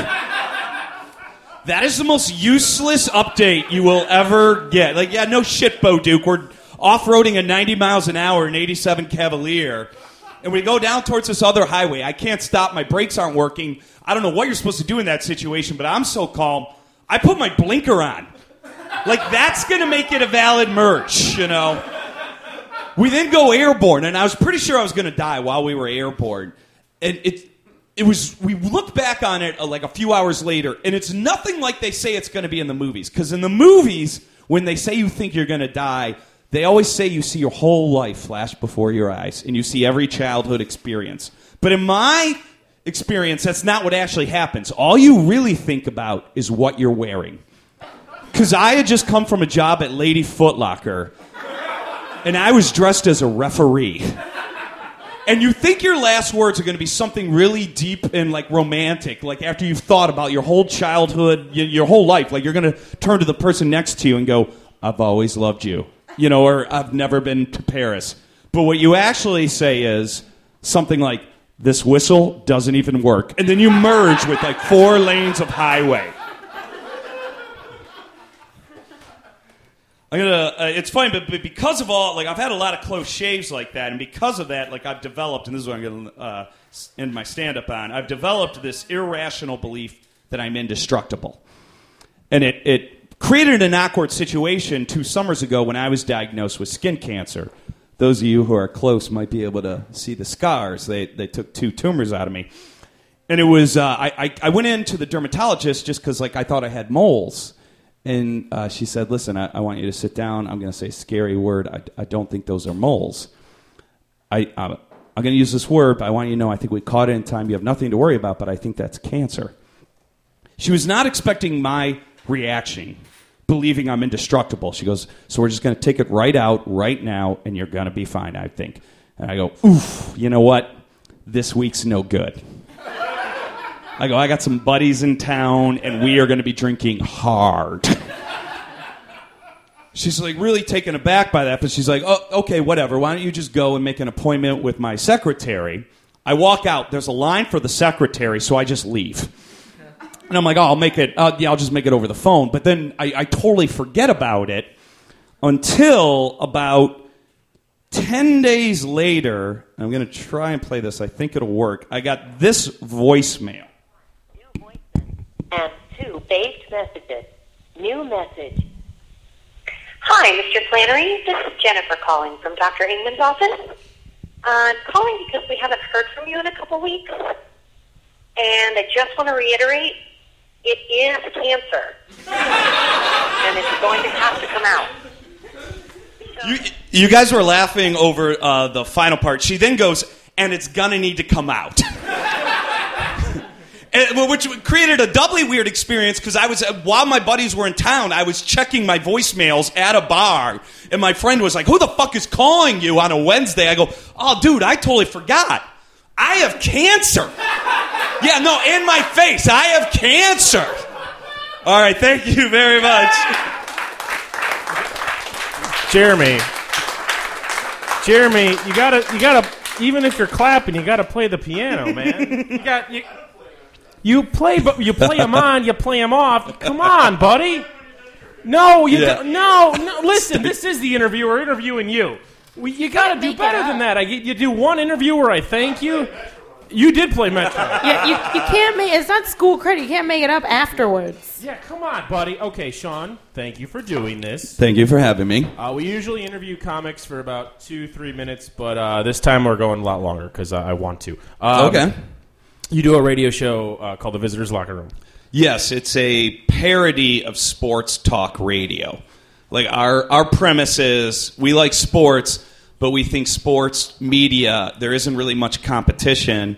That is the most useless update you will ever get. Like, yeah, no shit, Bo Duke. We're off-roading at ninety miles an hour in eighty-seven Cavalier. And we go down towards this other highway. I can't stop. My brakes aren't working. I don't know what you're supposed to do in that situation, but I'm so calm. I put my blinker on. Like, that's going to make it a valid merge, you know. We then go airborne, and I was pretty sure I was going to die while we were airborne. And it, it was. We look back on it uh, like a few hours later, and it's nothing like they say it's going to be in the movies. Because in the movies, when they say you think you're going to die, they always say you see your whole life flash before your eyes, and you see every childhood experience. But in my experience, that's not what actually happens. All you really think about is what you're wearing. Because I had just come from a job at Lady Foot Locker, and I was dressed as a referee. And you think your last words are going to be something really deep and like romantic, like after you've thought about your whole childhood, your whole life. Like you're going to turn to the person next to you and go, I've always loved you. You know, or I've never been to Paris. But what you actually say is something like, this whistle doesn't even work. And then you merge with like four lanes of highway. I'm gonna. Uh, it's funny, but, but because of all, like I've had a lot of close shaves like that, and because of that, like I've developed, and this is what I'm gonna uh, end my stand-up on. I've developed this irrational belief that I'm indestructible, and it it created an awkward situation two summers ago when I was diagnosed with skin cancer. Those of you who are close might be able to see the scars. They they took two tumors out of me, and it was uh, I, I I went into the dermatologist just because like I thought I had moles. And uh, she said, listen, I, I want you to sit down. I'm going to say a scary word. I, I don't think those are moles. I, uh, I'm going to use this word, but I want you to know I think we caught it in time. You have nothing to worry about, but I think that's cancer. She was not expecting my reaction, believing I'm indestructible. She goes, so we're just going to take it right out right now, and you're going to be fine, I think. And I go, oof, you know what? This week's no good. I go, I got some buddies in town, and we are going to be drinking hard. She's like really taken aback by that, but she's like, oh, okay, whatever. Why don't you just go and make an appointment with my secretary? I walk out. There's a line for the secretary, so I just leave. And I'm like, oh, I'll make it. Uh, yeah, I'll just make it over the phone. But then I, I totally forget about it until about ten days later. I'm going to try and play this. I think it'll work. I got this voicemail. And two baked messages. New message. Hi, Mister Flannery. This is Jennifer calling from Doctor Ingman's office. I'm calling because we haven't heard from you in a couple weeks. And I just want to reiterate, it is cancer. And it's going to have to come out. So, you, you guys were laughing over uh, the final part. She then goes, and it's going to need to come out. And, which created a doubly weird experience because I was, while my buddies were in town, I was checking my voicemails at a bar, and my friend was like, who the fuck is calling you on a Wednesday? I go, oh, dude, I totally forgot. I have cancer. Yeah, no, in my face, I have cancer. All right, thank you very much. Jeremy. Jeremy, you gotta, you gotta, even if you're clapping, you gotta play the piano, man. You got, you... You play, but you play them on, you play them off. Come on, buddy. No, you yeah. do, no, no. Listen, this is the interviewer interviewing you. We, you got to do better than that. I you do one interview where I thank you. You did play Metro. Yeah, you, you can't make it's not school credit. You can't make it up afterwards. Yeah, come on, buddy. Okay, Sean, thank you for doing this. Thank you for having me. Uh, we usually interview comics for about two, three minutes, but uh, this time we're going a lot longer because uh, I want to. Um, Okay. You do a radio show uh, called The Visitor's Locker Room. Yes, it's a parody of sports talk radio. Like our our premise is we like sports, but we think sports media, there isn't really much competition,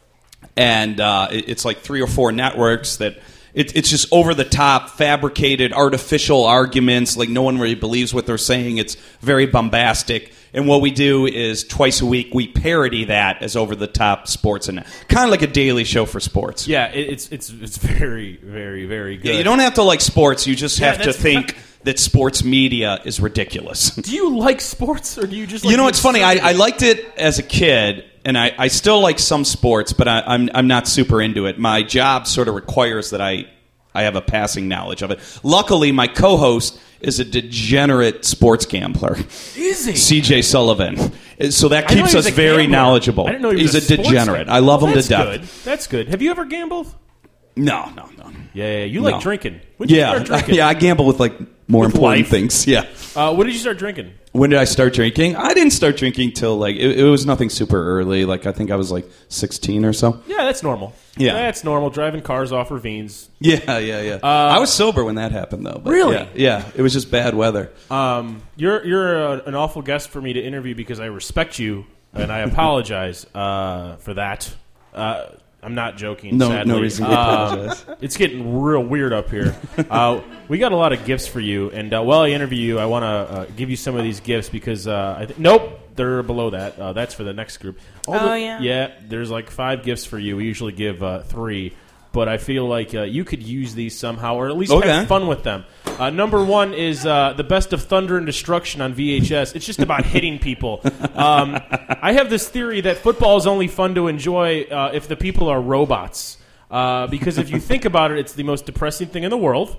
and uh, it, it's like three or four networks that it, it's just over the top, fabricated, artificial arguments. Like no one really believes what they're saying. It's very bombastic. And what we do is twice a week we parody that as over the top sports, and kind of like a daily show for sports. Yeah, it, it's it's it's very very very good. Yeah, you don't have to like sports. You just Yeah, have to that's- think that sports media is ridiculous. Do you like sports, or do you just? Like You know, the it's funny. I, I absurdity? liked it as a kid, and I, I still like some sports, but I, I'm I'm not super into it. My job sort of requires that I I have a passing knowledge of it. Luckily, my co-host is a degenerate sports gambler. Is he? C J Sullivan. So that I didn't keeps know us he was a very gambler. knowledgeable. I didn't know he He's was a, a sports degenerate. fan. I love him That's to death. good. That's good. Have you ever gambled? No, no, no. Yeah, yeah. You like No. drinking. When did you Yeah, start drinking? yeah. I gamble with like more With important life. things. Yeah. Uh, when did you start drinking? When did I start drinking? I didn't start drinking till like it, it was nothing super early. Like I think I was like sixteen or so. Yeah, that's normal. Yeah. That's normal. Driving cars off ravines. Yeah, yeah, yeah. I was sober when that happened though. But Really? Yeah, yeah, it was just bad weather. Um, you're you're a, an awful guest for me to interview because I respect you and I apologize uh, for that. Uh, I'm not joking. No, sadly. no reason to Uh, apologize. It's getting real weird up here. Uh, we got a lot of gifts for you, and uh, while I interview you, I want to uh, give you some of these gifts because uh, I th- nope, they're below that. Uh, that's for the next group. All Oh, the- yeah. yeah. There's like five gifts for you. We usually give uh, three, but I feel like uh, you could use these somehow, or at least Okay. have fun with them. Uh, number one is uh, the Best of Thunder and Destruction on V H S. It's just about hitting people. Um, I have this theory that football is only fun to enjoy uh, if the people are robots. Uh, because if you think about it, it's the most depressing thing in the world.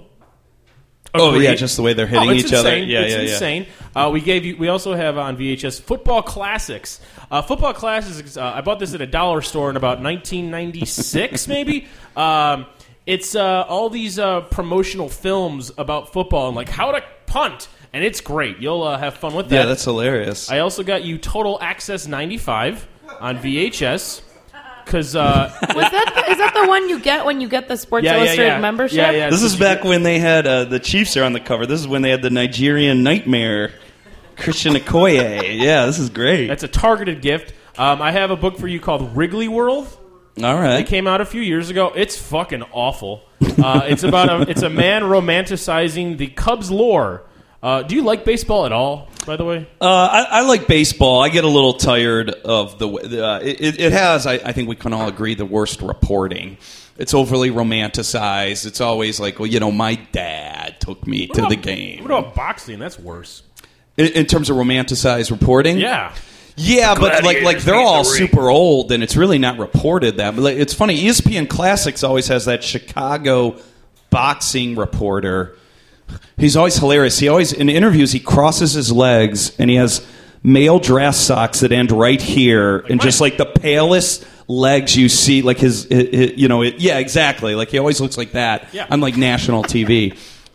Oh Agreed. yeah, just the way they're hitting Oh, it's each other. insane. Yeah, it's yeah, yeah. insane. Uh, we gave you. We also have on V H S Football Classics. Uh, Football Classics. Uh, I bought this at a dollar store in about nineteen ninety-six, maybe. Um, it's uh, all these uh, promotional films about football and like how to punt, and it's great. You'll uh, have fun with that. Yeah, that's hilarious. I also got you Total Access ninety-five on V H S because uh, Was that is that the one you get when you get the Sports yeah, yeah, Illustrated yeah. membership? Yeah, yeah. This is back when they had uh, the Chiefs are on the cover. This is when they had the Nigerian Nightmare, Christian Okoye. Yeah, this is great. That's a targeted gift. Um, I have a book for you called Wrigley World. All right. It came out a few years ago. It's fucking awful. Uh, it's about a it's a man romanticizing the Cubs lore. Uh, do you like baseball at all, by the way? Uh, I, I like baseball. I get a little tired of the. Uh, it, it has, I, I think we can all agree, the worst reporting. It's overly romanticized. It's always like, well, you know, my dad took me What to about- the game. What about boxing? That's worse. In, in terms of romanticized reporting, Yeah. yeah, but like like Gladiators they're meet all the ring. super old, and it's really not reported that. But like, it's funny. E S P N Classics always has that Chicago boxing reporter. He's always hilarious. He always, in interviews, he crosses his legs and he has male dress socks that end right here, and just like the palest legs you see, like his, his- his- you know, it, yeah, exactly. Like he always looks like that Yeah. on like national T V.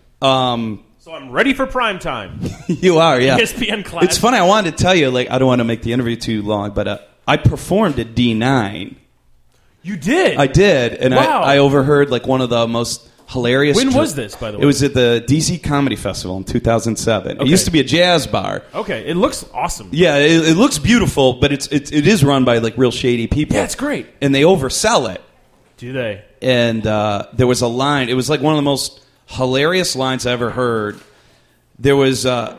Um, So I'm ready for prime time. you are, yeah. E S P N Classics. It's funny. I wanted to tell you, like, I don't want to make the interview too long, but uh, I performed at D nine. You did. I did, and Wow. I, I overheard like one of the most hilarious. When dr- was this, by the way? It was at the D C Comedy Festival in two thousand seven. Okay. It used to be a jazz bar. Okay, it looks awesome. Yeah, it, it looks beautiful, but it's it, it is run by like real shady people. Yeah, it's great. and they oversell it. Do they? And uh, there was a line. It was like one of the most hilarious lines I ever heard. There was uh,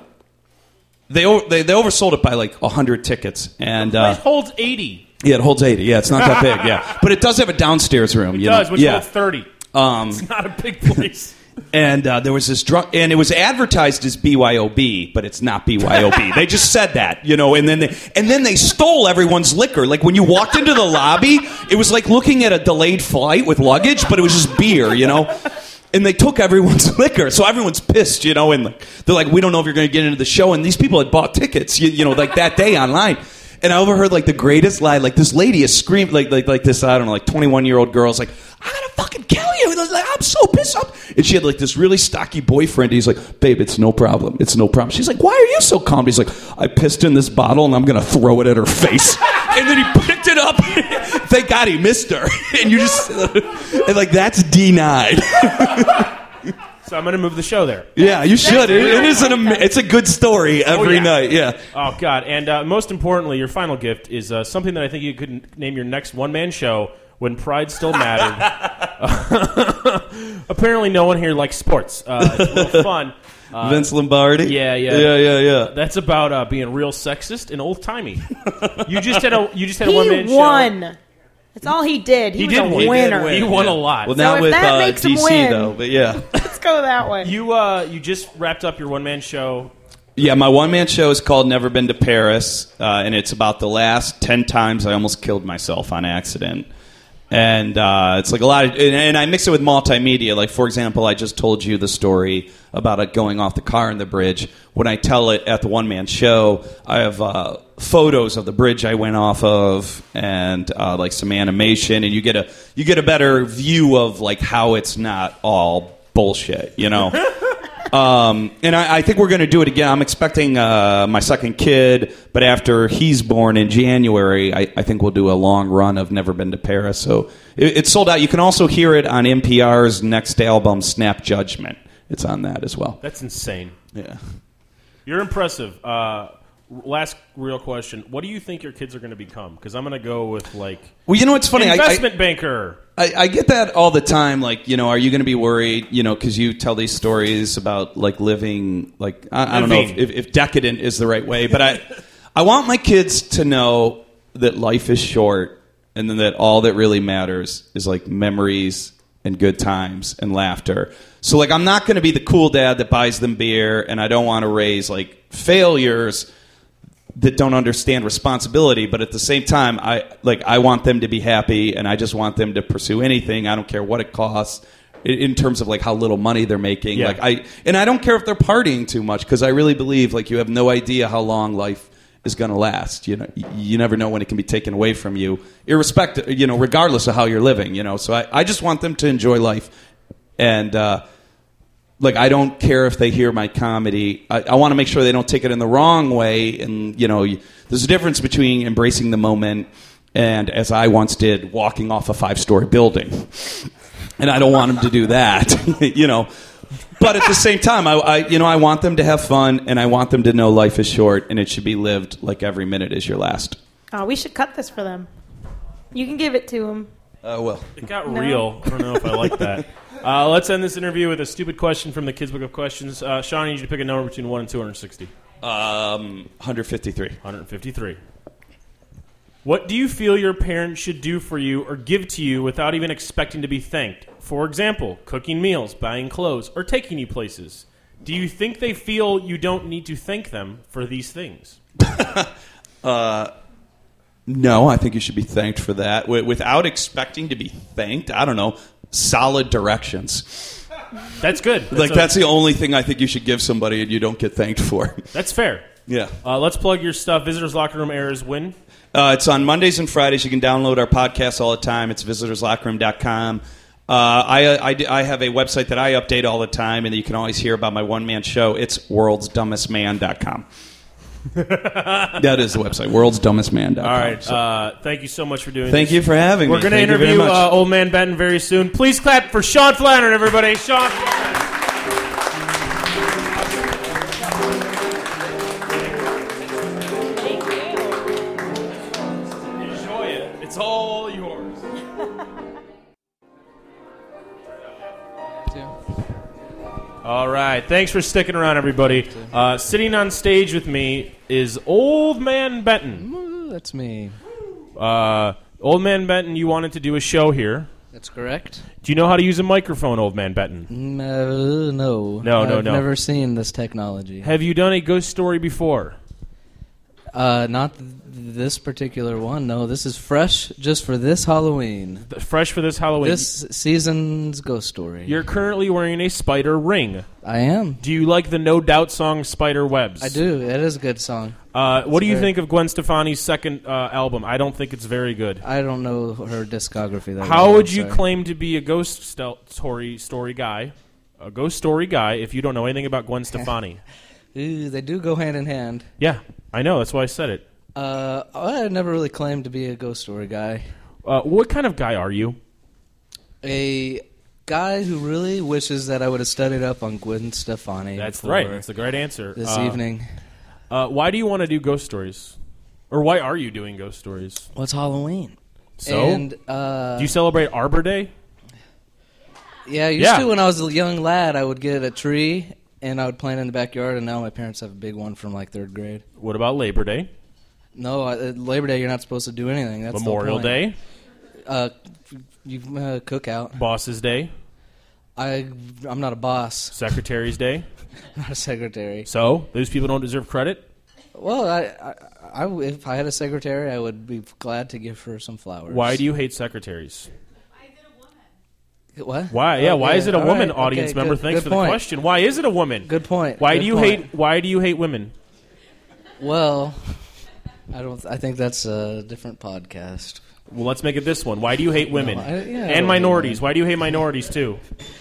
they, o- they they oversold it by like a hundred tickets, and It uh, holds eighty. yeah, it holds eighty. Yeah, it's not that big. Yeah, but it does have a downstairs room. It you does, know? which yeah. holds thirty. Um, It's not a big place. and uh, there was this drunk, and it was advertised as B Y O B, but it's not B Y O B. They just said that, you know, and then they and then they stole everyone's liquor. Like when you walked into the lobby, it was like looking at a delayed flight with luggage, but it was just beer, you know. And they took everyone's liquor, so everyone's pissed, you know. And like, they're like, "We don't know if you're going to get into the show." And these people had bought tickets, you, you know, like that day online. and I overheard like the greatest lie. Like this lady is screaming, like like like this I don't know, like twenty-one year old girl's like, "I'm gonna fucking kill you!" And I was like, I'm so pissed off. And she had like this really stocky boyfriend. He's like, "Babe, it's no problem. It's no problem." She's like, "Why are you so calm?" He's like, "I pissed in this bottle and I'm gonna throw it at her face." And then he picked it up. Thank God he missed her. And you just and like that's denied. So I'm going to move the show there. Yeah, you should. It, it is an. Am- it's a good story every oh, yeah. night. Yeah. Oh God! And uh, most importantly, your final gift is uh, something that I think you could name your next one-man show when pride still mattered. Apparently, no one here likes sports. Uh, it's a little fun. Uh, Vince Lombardi. Yeah, yeah, yeah, yeah, yeah. That's about uh, being real sexist and old-timey. You just had a. You just had a he one-man show. won. That's all he did. He, He was did a win. winner. He won a lot. Well, So now if with that uh, makes him D C win- though, but yeah. Let's go that way. You uh, you just wrapped up your one-man show. Yeah, my one-man show is called Never Been to Paris, uh, and it's about the last ten times I almost killed myself on accident. And uh, it's like a lot of, and, and I mix it with multimedia. Like, for example, I just told you the story about it going off the car in the bridge. When I tell it at the one-man show, I have uh, photos of the bridge I went off of, and uh, like some animation, and you get a you get a better view of like how it's not all bullshit, you know. Um, and I, I think we're going to do it again. I'm expecting uh, my second kid, but after he's born in January, I, I think we'll do a long run of Never Been to Paris. So it, it's sold out. You can also hear it on N P R's next album, Snap Judgment. It's on that as well. That's insane. Yeah. You're impressive. Uh, last real question: what do you think your kids are going to become? Because I'm going to go with like. Well, you know what's funny? Investment I, I, banker. I, I get that all the time. Like, you know, are you going to be worried? You know, because you tell these stories about like living, like I, I don't know if, if, if decadent is the right way, but I, I want my kids to know that life is short, and then that all that really matters is like memories and good times and laughter. So, like, I'm not going to be the cool dad that buys them beer, and I don't want to raise like failures that don't understand responsibility, but at the same time, I like I want them to be happy, and I just want them to pursue anything. I don't care what it costs in, in terms of like how little money they're making. Yeah. Like I and I don't care if they're partying too much, because I really believe like you have no idea how long life is going to last. You know, you, you never know when it can be taken away from you, irrespective. You know, regardless of how you're living. You know, so I, I just want them to enjoy life, and. uh Like, I don't care if they hear my comedy. I, I want to make sure they don't take it in the wrong way. And, you know, you, there's a difference between embracing the moment and, as I once did, walking off a five-story building. And I don't want them to do that, you know. But at the same time, I, I, you know, I want them to have fun, and I want them to know life is short, and it should be lived like every minute is your last. Oh, we should cut this for them. You can give it to them. Oh, uh, well. It got No. real. I don't know if I like that. Uh, let's end this interview with a stupid question from the Kids Book of Questions. Uh, Sean, I need you to pick a number between one and two hundred sixty. Um, one fifty-three. one fifty-three. What do you feel your parents should do for you or give to you without even expecting to be thanked? For example, cooking meals, buying clothes, or taking you places. Do you think they feel you don't need to thank them for these things? uh, no, I think you should be thanked for that. W- without expecting to be thanked, I don't know, solid directions. That's good. That's like, a, that's the only thing I think you should give somebody and you don't get thanked for. That's fair. Yeah. Uh, let's plug your stuff. Visitors Locker Room airs when? Uh, it's on Mondays and Fridays. You can download our podcast all the time. It's visitors locker room dot com. Uh, I, I, I have a website that I update all the time, and you can always hear about my one-man show. It's worlds dumbest man dot com. That is the website, worlds dumbest man dot com. All right. So. Uh, thank you so much for doing Thank this. you for having We're me. going to Thank you very interview much. uh, Old Man Benton very soon. Please clap for Sean Flannery, everybody. Sean. Thank you. Enjoy it. It's all yours. All right. Thanks for sticking around, everybody. Uh, sitting on stage with me is Old Man Benton. Ooh, that's me. Uh, Old Man Benton, you wanted to do a show here. That's correct. Do you know how to use a microphone, Old Man Benton? Mm, uh, no. No, no, I've no. never seen this technology. Have you done a ghost story before? Uh, not th- this particular one. No, this is fresh just for this Halloween. Fresh for this Halloween. This season's ghost story. You're currently wearing a spider ring. I am. Do you like the No Doubt song Spider Webs? I do. It is a good song. Uh, what It's do you very- think of Gwen Stefani's second uh, album? I don't think it's very good. I don't know her discography that How well, would you sorry. claim to be a ghost stel- story story guy, a ghost story guy, if you don't know anything about Gwen Stefani? Ooh, they do go hand in hand. Yeah, I know. That's why I said it. Uh, I never really claimed to be a ghost story guy. Uh, what kind of guy are you? A guy who really wishes that I would have studied up on Gwen Stefani. That's for right. That's the great answer. This Uh, evening. Uh, why do you want to do ghost stories? Or why are you doing ghost stories? Well, it's Halloween. So? And, uh, Do you celebrate Arbor Day? yeah, I used Yeah. to when I was a young lad. I would get a tree and I would plant it in the backyard. And now my parents have a big one from like third grade. What about Labor Day? No, uh, Labor Day you're not supposed to do anything. That's the Memorial point. Day? Uh, you uh, cook out. Bosses Day? I I'm not a boss. Secretary's Day? I'm not a secretary. So, those people don't deserve credit? Well, I, I, I if I had a secretary, I would be glad to give her some flowers. Why do you hate secretaries? What? Why? Yeah, why Okay, is it a all woman, right, audience okay, member? good- Thanks good for the point. question. Why is it a woman? Good point. Why Good do you point. hate why do you hate women? Well, I don't. I think that's a different podcast. Well, let's make it this one. Why do you hate women? No, I- yeah, I don't and hate minorities. Why do you hate minorities too?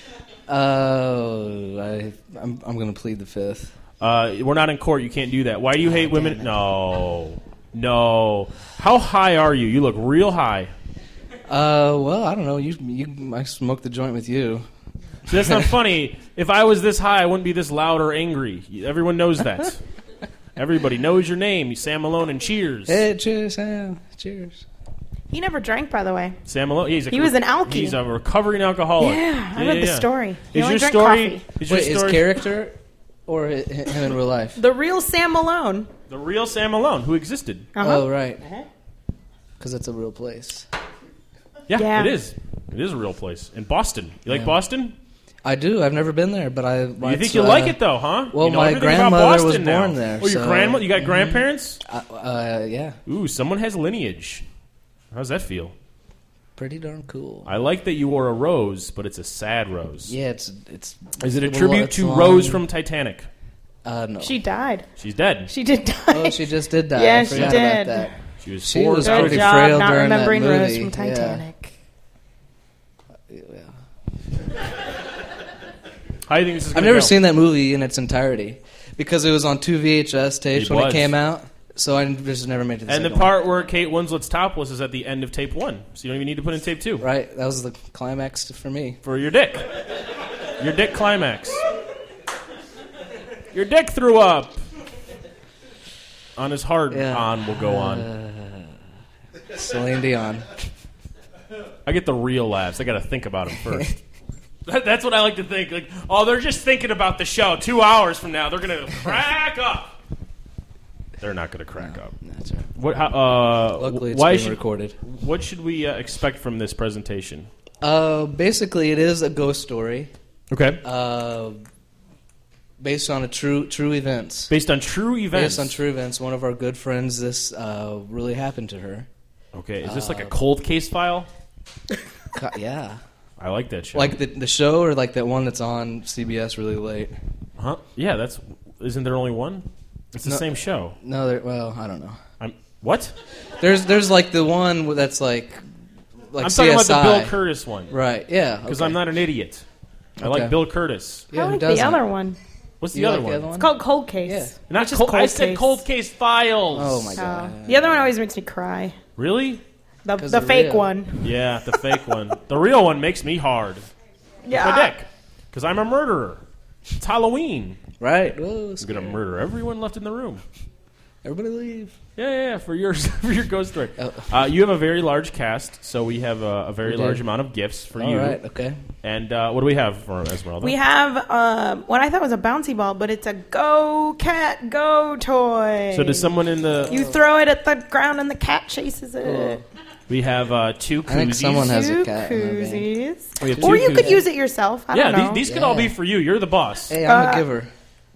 Uh, I I'm I'm going to plead the fifth. Uh, we're not in court. You can't do that. Why do you hate women? No. No. How high are you? You look real high. Uh, well, I don't know. You you I smoked the joint with you. See, that's not funny. If I was this high, I wouldn't be this loud or angry. Everyone knows that. Everybody knows your name. You Sam Malone and Cheers. Hey, cheers, Sam. Cheers. He never drank, by the way. Sam Malone. He's a, He was an alkie. He's a recovering alcoholic. Yeah, I read the story. He Is only your drank story? coffee. Is your Wait, his story character or hi- him in real life? The real Sam Malone. the real Sam Malone who existed? Uh-huh. Oh, right. Because that's a real place. Yeah, Yeah. it is. It is a real place in Boston. You like Yeah. Boston? I do. I've never been there, but I. You think you like it though, huh? well, you know my everything about grandmother was Boston now. born there, Oh, your so- grandma? You got grandparents? Uh, uh, yeah, Ooh, someone has lineage. How's that feel? pretty darn cool. I like that you wore a rose, but it's a sad rose. Yeah, it's it's. Is it a well, tribute it's to long- Rose from Titanic? Uh, no. She died. She's dead. She did die. oh, she just did die. Yeah, I she forgot did. About that. She was She four was hours. Good pretty job frail not during that remembering Rose movie. from Yeah. Titanic. Yeah. How do you think this is I've gonna never go? seen that movie in its entirety because it was on two V H S tapes It when was. it came out. So I just never made it to the And the second part where Kate Winslet's topless is at the end of tape one, so you don't even need to put in tape two one. Right, that was the climax for me. for your dick. Your dick climax. Your dick threw up. On his hard Yeah. on will go on. Celine Dion. I get the real laughs. I got to think about them first. That- That's what I like to think. Like, oh, they're just thinking about the show. Two hours from now, they're gonna crack up. They're not gonna crack up. That's right. What? How, uh, Luckily, it's why being should, recorded. What should we uh, expect from this presentation? Uh, basically, it is a ghost story Okay. uh, based on a true true events. Based on true events. Based on true events, one of our good friends, this uh, really happened to her. Okay. Is this like Uh, a cold case file? Co- Yeah, I like that show. like the the show or like that one that's on C B S really late. Huh? Yeah. That's. Isn't there only one? It's the No. same show. No, there, well, I don't know. I'm. What? There's there's like the one that's like like I'm C talking S I. about the Bill Curtis one. Right? Yeah. Because okay. I'm not an idiot. I Okay. like Bill Curtis. Yeah, I who like the doesn't? other one. What's the You other like one? the other one? It's called Cold Case. Yeah. Not Which is cold, I Cold said Case. cold case files. Oh my Oh. god. The other one always makes me cry. Really? The, 'Cause the they're fake real. one. Yeah, the fake one. The real one makes me hard. Yeah. My dick. Because I'm a murderer. It's Halloween. Right. Whoa, I'm going scary. to murder everyone left in the room. Everybody leave. Yeah, yeah, yeah, for your, for your ghost story. Oh. Uh, you have a very large cast, so we have a, a very We do. large amount of gifts for All you. right. Okay. And uh, what do we have for Esmeralda? We have uh, what I thought was a bouncy ball, but it's a Go Cat Go toy. So does someone in the... You throw it at the ground and the cat chases it. We have uh, two koozies. I think someone has Two a cat in their van. koozies. We have Or two you could koozies. use it yourself. I Yeah, don't know. these, these could all Yeah. be for you. You're the boss. Hey, I'm Uh, a giver.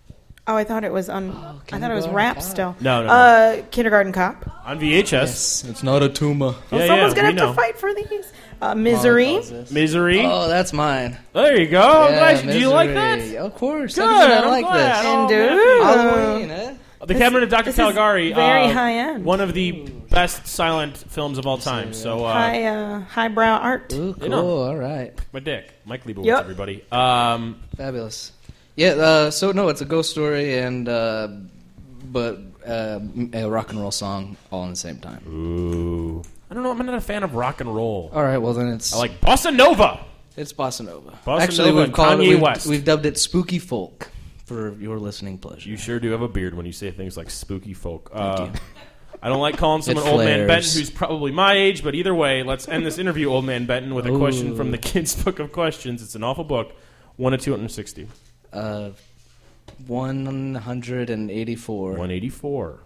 Oh, I thought it was on. I thought it was Kindergarten rap Cop. still. No, no, no. Uh, Kindergarten Cop. On V H S. Yes, it's not a tumor. Well, Yeah, someone's yeah, gonna we have know. to fight for these. Uh, Misery. Misery. Oh, that's mine. There you go. I'm Yeah, glad you, do you like Misery. that? Of course. Good, How did you not I'm like glad. this? Oh, And dude, Halloween, eh? The Cabinet of Doctor this is Caligari. very uh, high end. One of the best silent films of all time. So, uh, high uh, highbrow art. Ooh, cool. You know. All right. my dick. Mike Leibowitz, Yep. everybody. Um, Fabulous. Yeah, uh, so no, it's a ghost story and uh, but uh, a rock and roll song all in the same time. ooh. I don't know. I'm not a fan of rock and roll. All right, well then it's I like Bossa Nova. it's bossa nova. Bossa Actually, Nova we've and called Kanye it we've, West. we've dubbed it spooky folk for your listening pleasure. You sure do have a beard when you say things like spooky folk. Uh, Thank you. I don't like calling someone It Old Man flares. Benton, who's probably my age, but either way, let's end this interview, Old Man Benton, with a question from the Kids Book of Questions. It's an awful book. one to two hundred sixty. Uh, one hundred eighty-four. one eighty-four.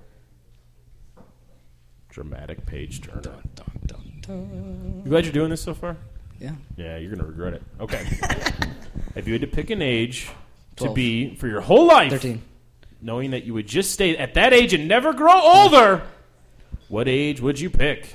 Dramatic page turner. Dun, dun, dun. You glad you're doing this so far? Yeah. Yeah, you're going to regret it. Okay. If you had to pick an age to twelve. be for your whole life, thirteen. knowing that you would just stay at that age and never grow older, what age would you pick?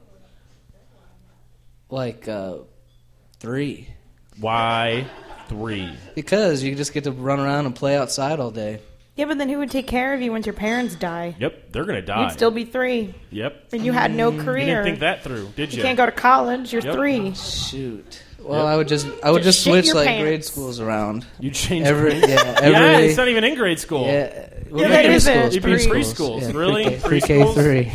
Like uh, three. Why three? Because you just get to run around and play outside all day. Yeah, but then who would take care of you once your parents die? Yep, they're going to die. You'd still be three, Yep. and you had no You career. didn't think that through, did you? You can't go to college. You're Yep. three. Shoot. Well, Yep. I would just I would Just just, shit switch your like pants. grade schools around. You changed Every yeah every yeah, it's not even in grade school. yeah. Well, Yeah, that preschools, isn't. You'd be in preschools. preschools. Yeah, Really? Pre-K, pre-K Preschools? three.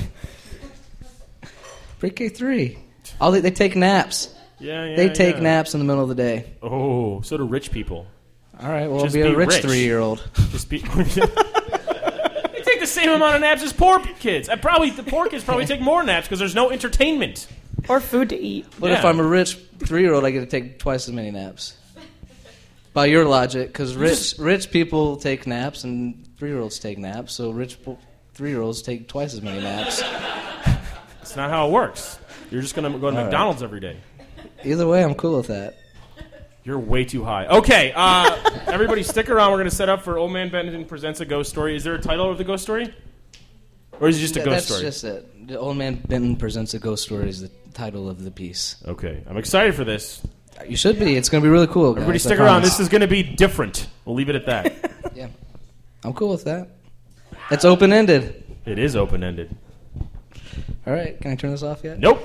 Pre-K three. All they, they take naps. Yeah, yeah. They take yeah. naps in the middle of the day. Oh, so do rich people. All right, well, Just be a be rich, rich. three-year-old. Just be. They take the same amount of naps as poor kids. I probably the poor kids probably take more naps because there's no entertainment. Or food to eat. But Yeah. if I'm a rich three-year-old, I get to take twice as many naps. By your logic, because rich rich people take naps and three-year-olds take naps, so rich po- three-year-olds take twice as many naps. It's not how it works. You're just gonna go to All right. McDonald's every day. Either way, I'm cool with that. You're way too high. Okay, uh, everybody stick around. We're going to set up for Old Man Benton Presents a Ghost Story. Is there a title of the ghost story? Or is it just a Th- ghost That's story? just it. The Old Man Benton Presents a Ghost Story is the title of the piece. Okay, I'm excited for this. You should be. It's going to be really cool, guys. Everybody I stick around. promise. This is going to be different. We'll leave it at that. Yeah. I'm cool with that. It's open-ended. It is open-ended. All right. Can I turn this off yet? Nope.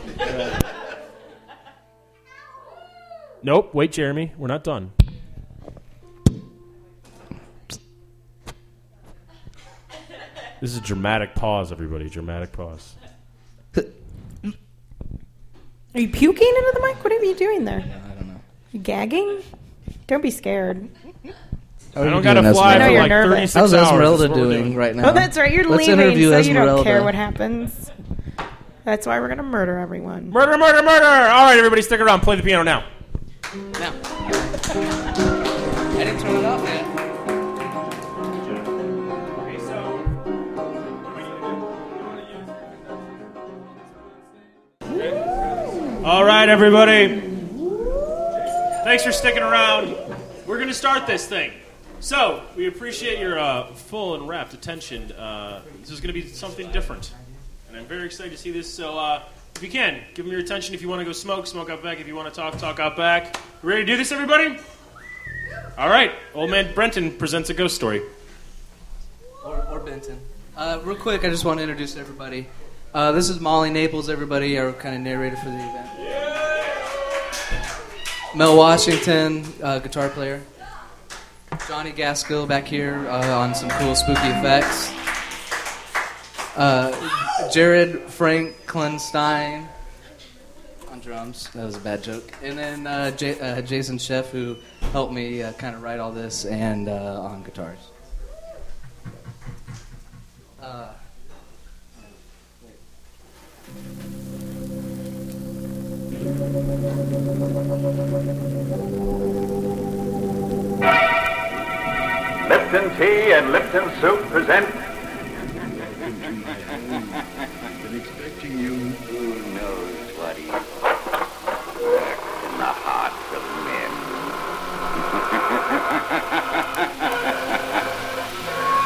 Nope. Wait, Jeremy. We're not done. This is a dramatic pause, everybody. Dramatic pause. Are you puking into the mic? What are you doing there? I don't know. You gagging? Don't be scared. How I are don't you got to doing, fly I know for you're like nervous. thirty-six How's hours. Esmeralda That's what we're doing right now? Oh, that's right. You're Let's leaving, interview so you don't Esmeralda. care what happens. That's why we're going to murder everyone. Murder, murder, murder! All right, everybody, stick around. Play the piano now. Now. I didn't turn it off yet. Okay, so all right, everybody. Thanks for sticking around. We're going to start this thing. So, we appreciate your uh, full and rapt attention. Uh, this is going to be something different. And I'm very excited to see this. So, uh, if you can, give them your attention. If you want to go smoke, smoke out back. If you want to talk, talk out back. You ready to do this, everybody? All right. Old Man Brenton presents a ghost story. Or, or Benton. Uh, real quick, I just want to introduce everybody. Uh, this is Molly Naples, everybody, our kind of narrator for the event. Mel Washington, uh, guitar player. Johnny Gaskill back here uh, on some cool spooky effects. Uh, Jared Franklinstein on drums. That was a bad joke. And then uh, J- uh, Jason Sheff, who helped me uh, kind of write all this, and uh, on guitars. Uh, Lipton Tea and Lipton Soup present. Been expecting you. Who knows what he lurks in the hearts of men?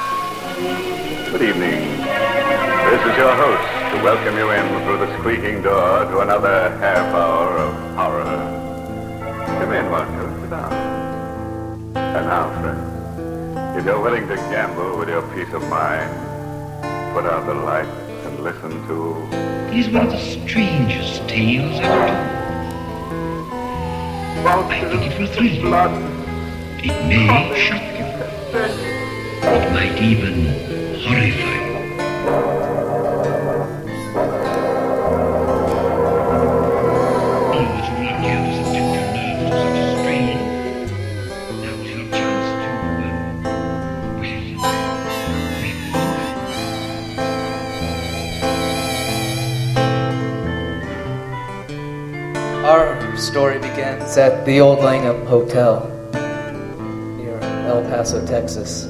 to welcome you in through the squeaking door to another half hour of horror. Come in, won't you? Sit down. And now, friend, if you're willing to gamble with your peace of mind, put out the lights and listen to... It is one of the strangest tales ever told. I think it will thrill you. It may shock you. It might even horrify you. Our story begins at the Old Langham Hotel near El Paso, Texas.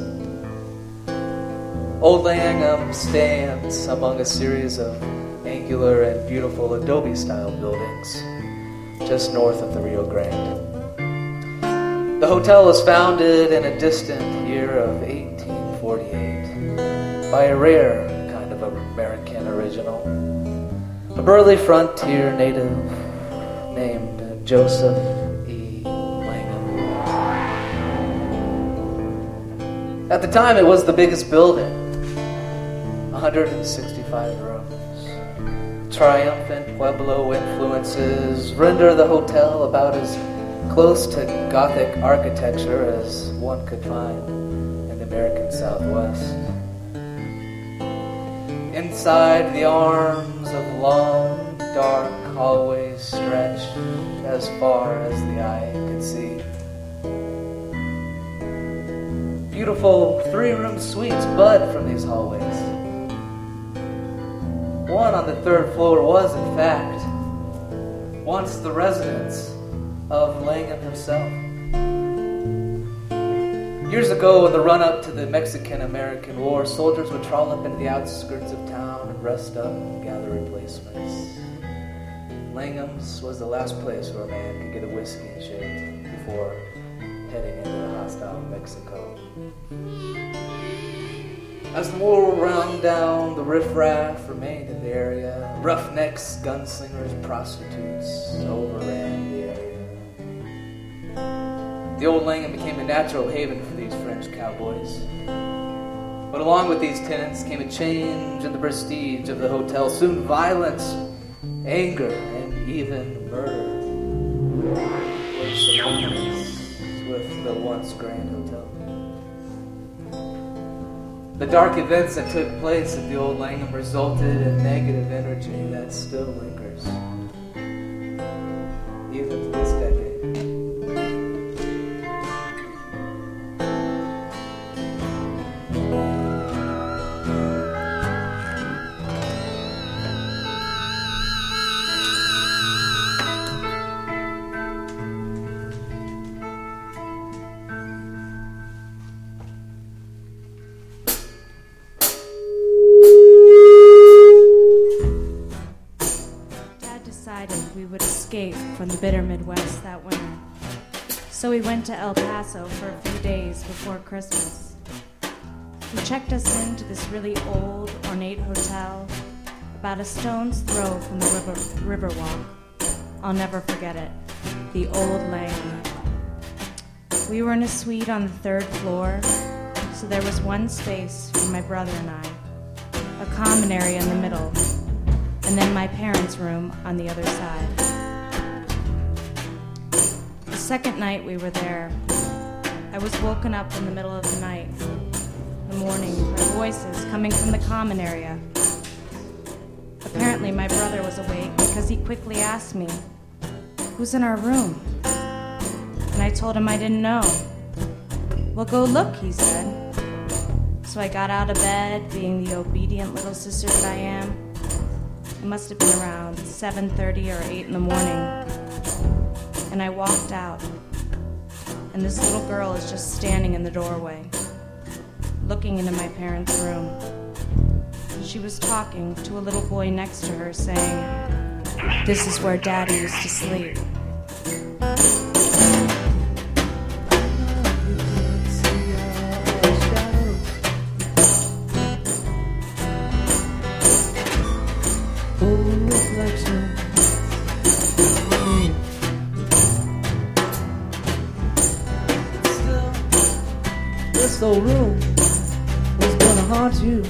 Old Langham stands among a series of angular and beautiful adobe-style buildings just north of the Rio Grande. The hotel was founded in a distant year of eighteen forty-eight by a rare kind of American original, a burly frontier native named Joseph E. Langham. At the time, it was the biggest building, one hundred sixty-five rooms. Triumphant Pueblo influences render the hotel about as close to Gothic architecture as one could find in the American Southwest. Inside, the arms of long, dark hallways stretched as far as the eye could see. Beautiful three-room suites bud from these hallways. One on the third floor was, in fact, once the residence of Langham himself. Years ago, in the run-up to the Mexican-American War, soldiers would trawl up into the outskirts of town and rest up and gather replacements. Langham's was the last place where a man could get a whiskey and shake before heading into hostile Mexico. As the war wound down, the riffraff remained in the area. Roughnecks, gunslingers, prostitutes overran the area. The Old Langham became a natural haven for these French cowboys. But along with these tenants came a change in the prestige of the hotel. Soon violence, anger, and even murder were synonymous with the once grand hotel. The dark events that took place at the Old Langham resulted in negative energy that still lingers, even to this decade. We would escape from the bitter Midwest that winter. So we went to El Paso for a few days before Christmas. He checked us into this really old, ornate hotel about a stone's throw from the river, Riverwalk. I'll never forget it. The Old Langham. We were in a suite on the third floor, so there was one space for my brother and I, a common area in the middle, and then my parents' room on the other side. The second night we were there, I was woken up in the middle of the night, the morning, by voices coming from the common area. Apparently my brother was awake because he quickly asked me, "Who's in our room?" And I told him I didn't know. "Well, go look," he said. So I got out of bed, being the obedient little sister that I am. It must have been around seven thirty or eight in the morning. And I walked out. And this little girl is just standing in the doorway, looking into my parents' room. She was talking to a little boy next to her, saying, "This is where Daddy used to sleep." old reflection. Still, this old room is gonna haunt you.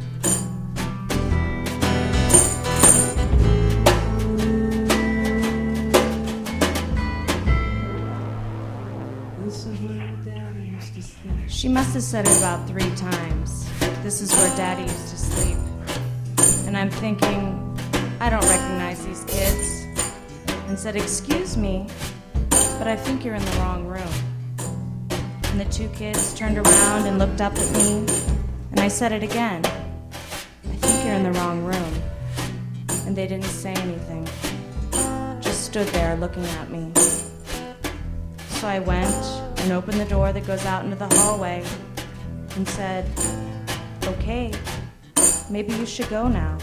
This is where Daddy used to sleep. She must have said it about three times. This is where Daddy used to sleep. And I'm thinking, I don't recognize these kids. And said, excuse me, but I think you're in the wrong room. And the two kids turned around and looked up at me. And I said it again. I think you're in the wrong room. And they didn't say anything. Just stood there looking at me. So I went and opened the door that goes out into the hallway and said, okay, maybe you should go now.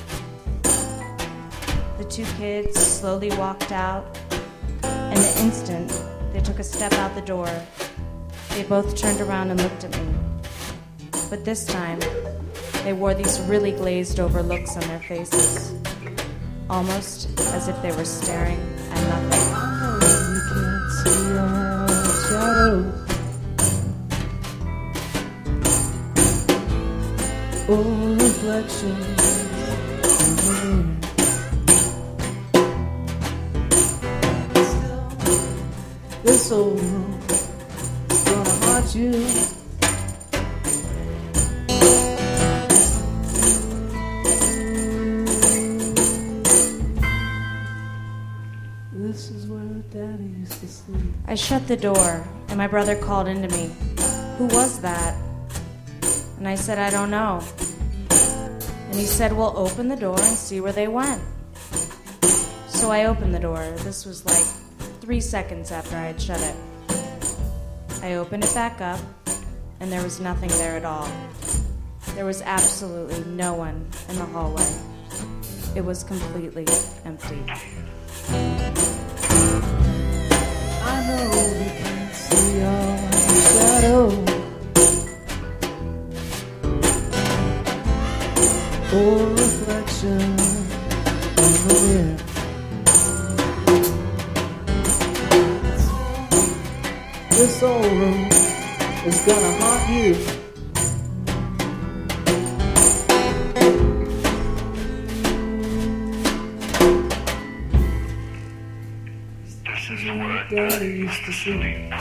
The two kids slowly walked out, and the instant they took a step out the door, they both turned around and looked at me. But this time, they wore these really glazed over looks on their faces, almost as if they were staring at nothing. You can't see your shadows. Old reflections. This old room is gonna haunt you. This is where Daddy used to sleep. I shut the door, and my brother called into me. Who was that? And I said, I don't know. And he said, well, open the door and see where they went. So I opened the door. This was like three seconds after I had shut it. I opened it back up, and there was nothing there at all. There was absolutely no one in the hallway. It was completely empty. I know you can't see your shadow. Or reflection on the mirror. This old room is gonna haunt you. This is where Daddy used to sleep.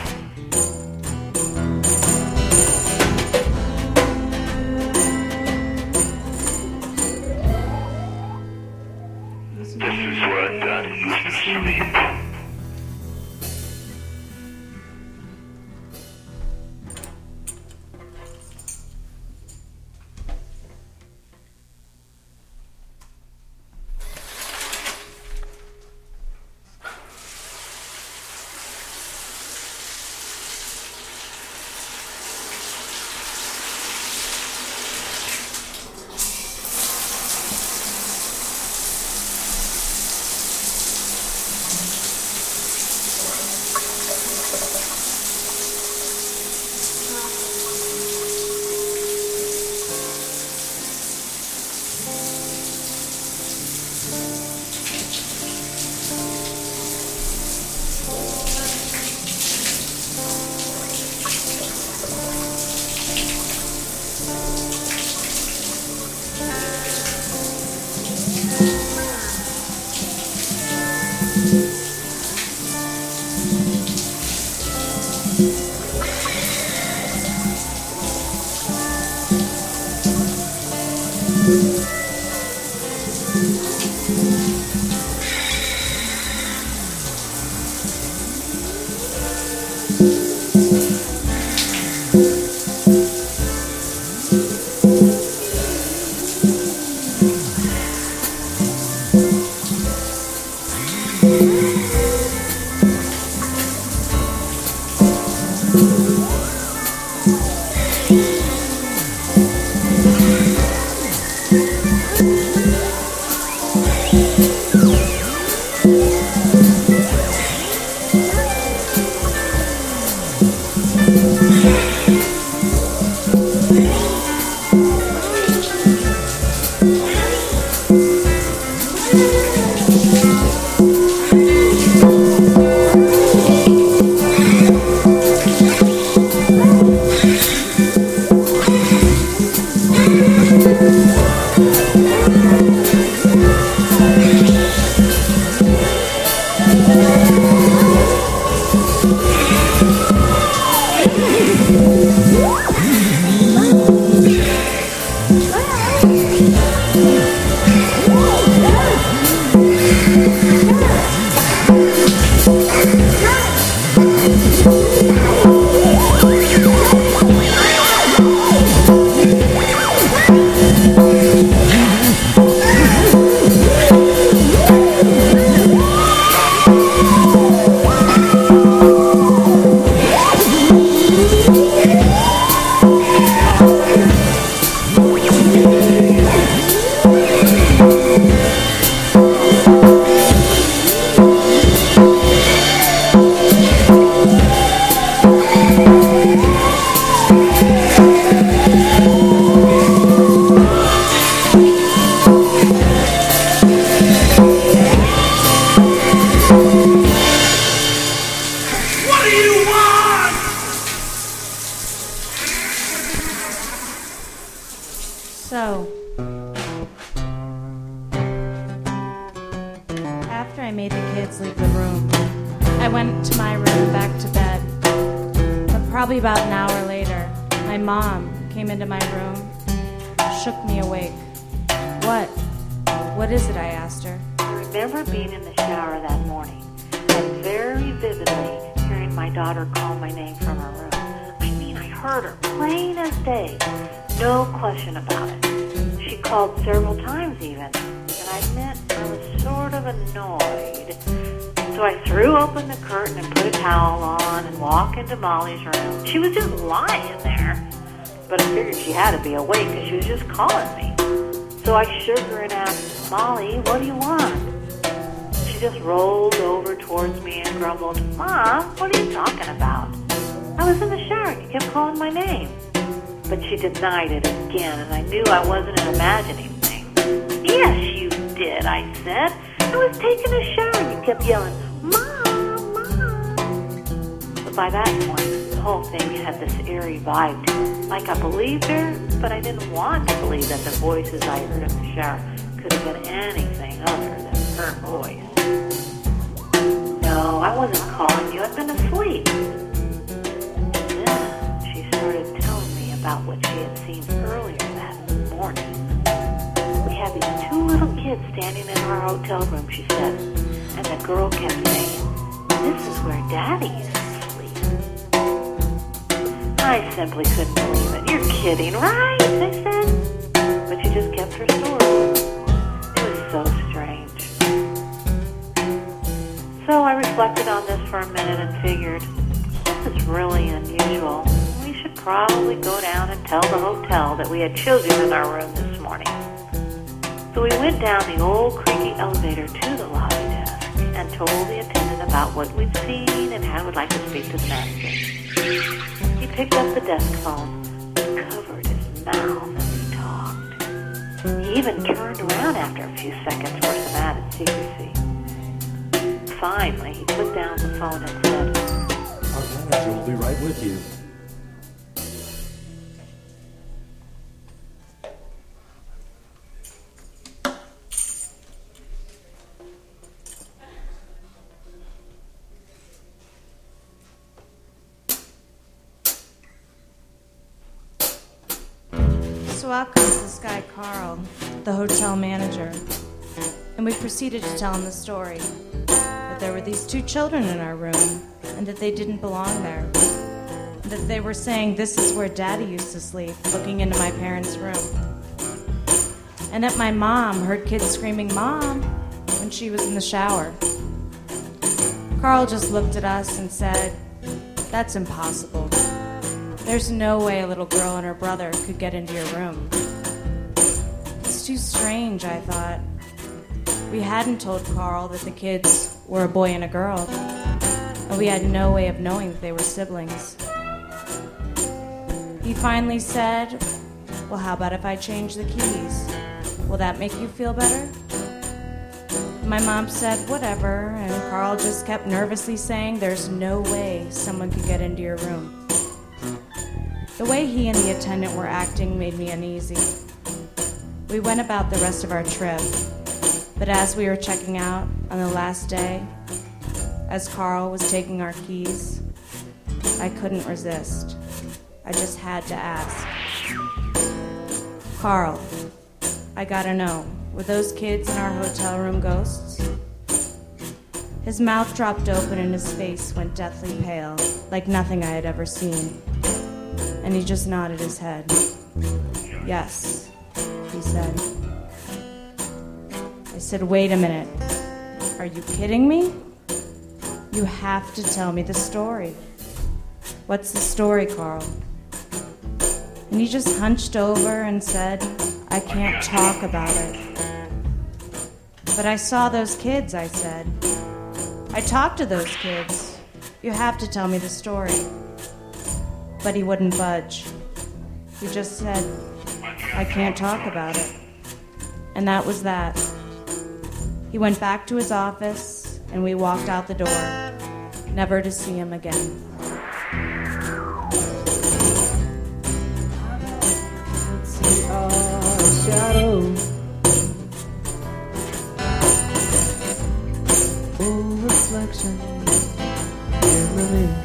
This is where Daddy used to sleep. Thank you. I made the kids leave the room. I went to my room, back to bed. But probably about an hour later, my mom came into my room, shook me awake. What? What is it? I asked her. I remember being in the shower that morning and very vividly hearing my daughter call my name from her room. I mean, I heard her plain as day. No question about it. She called several times even, and I admit I was sort of annoyed. So I threw open the curtain and put a towel on and walked into Molly's room. She was just lying there, but I figured she had to be awake because she was just calling me. So I shook her and asked, Molly, what do you want? She just rolled over towards me and grumbled, Mom, what are you talking about? I was in the shower and you kept calling my name. But she denied it again, and I knew I wasn't imagining things. Yes, you did, I said. I was taking a shower and you kept yelling, Mom, Mom. But by that point, the whole thing had this eerie vibe to it. Like I believed her, but I didn't want to believe that the voices I heard in the shower could have been anything other than her voice. No, I wasn't calling you. I'd been asleep. And then she started telling me about what she had seen earlier that morning. We had these two little kids standing in our hotel room, she said, and the girl kept saying, this is where Daddy used to sleep. I simply couldn't believe it. You're kidding, right? I said. But she just kept her story. It was so strange. So I reflected on this for a minute and figured, this is really unusual. We should probably go down and tell the hotel that we had children in our room this morning. So we went down the old creaky elevator to the lobby desk and told the attendant about what we'd seen and how we'd like to speak to the manager. He picked up the desk phone and covered his mouth as he talked. He even turned around after a few seconds for some added secrecy. Finally, he put down the phone and said, Our manager will be right with you. So out comes this guy, Carl, the hotel manager, and we proceeded to tell him the story. That there were these two children in our room, and that they didn't belong there. And that they were saying, this is where Daddy used to sleep, looking into my parents' room. And that my mom heard kids screaming, Mom, when she was in the shower. Carl just looked at us and said, that's impossible. There's no way a little girl and her brother could get into your room. It's too strange, I thought. We hadn't told Carl that the kids were a boy and a girl, and we had no way of knowing that they were siblings. He finally said, well, how about if I change the keys? Will that make you feel better? My mom said, whatever, and Carl just kept nervously saying, there's no way someone could get into your room. The way he and the attendant were acting made me uneasy. We went about the rest of our trip, but as we were checking out on the last day, as Carl was taking our keys, I couldn't resist. I just had to ask. Carl, I gotta know, were those kids in our hotel room ghosts? His mouth dropped open and his face went deathly pale, like nothing I had ever seen. And he just nodded his head. Yes, he said. I said, wait a minute. Are you kidding me? You have to tell me the story. What's the story, Carl? And he just hunched over and said, I can't talk about it. But I saw those kids, I said. I talked to those kids. You have to tell me the story. But he wouldn't budge. He just said, I can't talk about it. And that was that. He went back to his office, and we walked out the door, never to see him again. Let's see our shadow. full reflection in the mirror.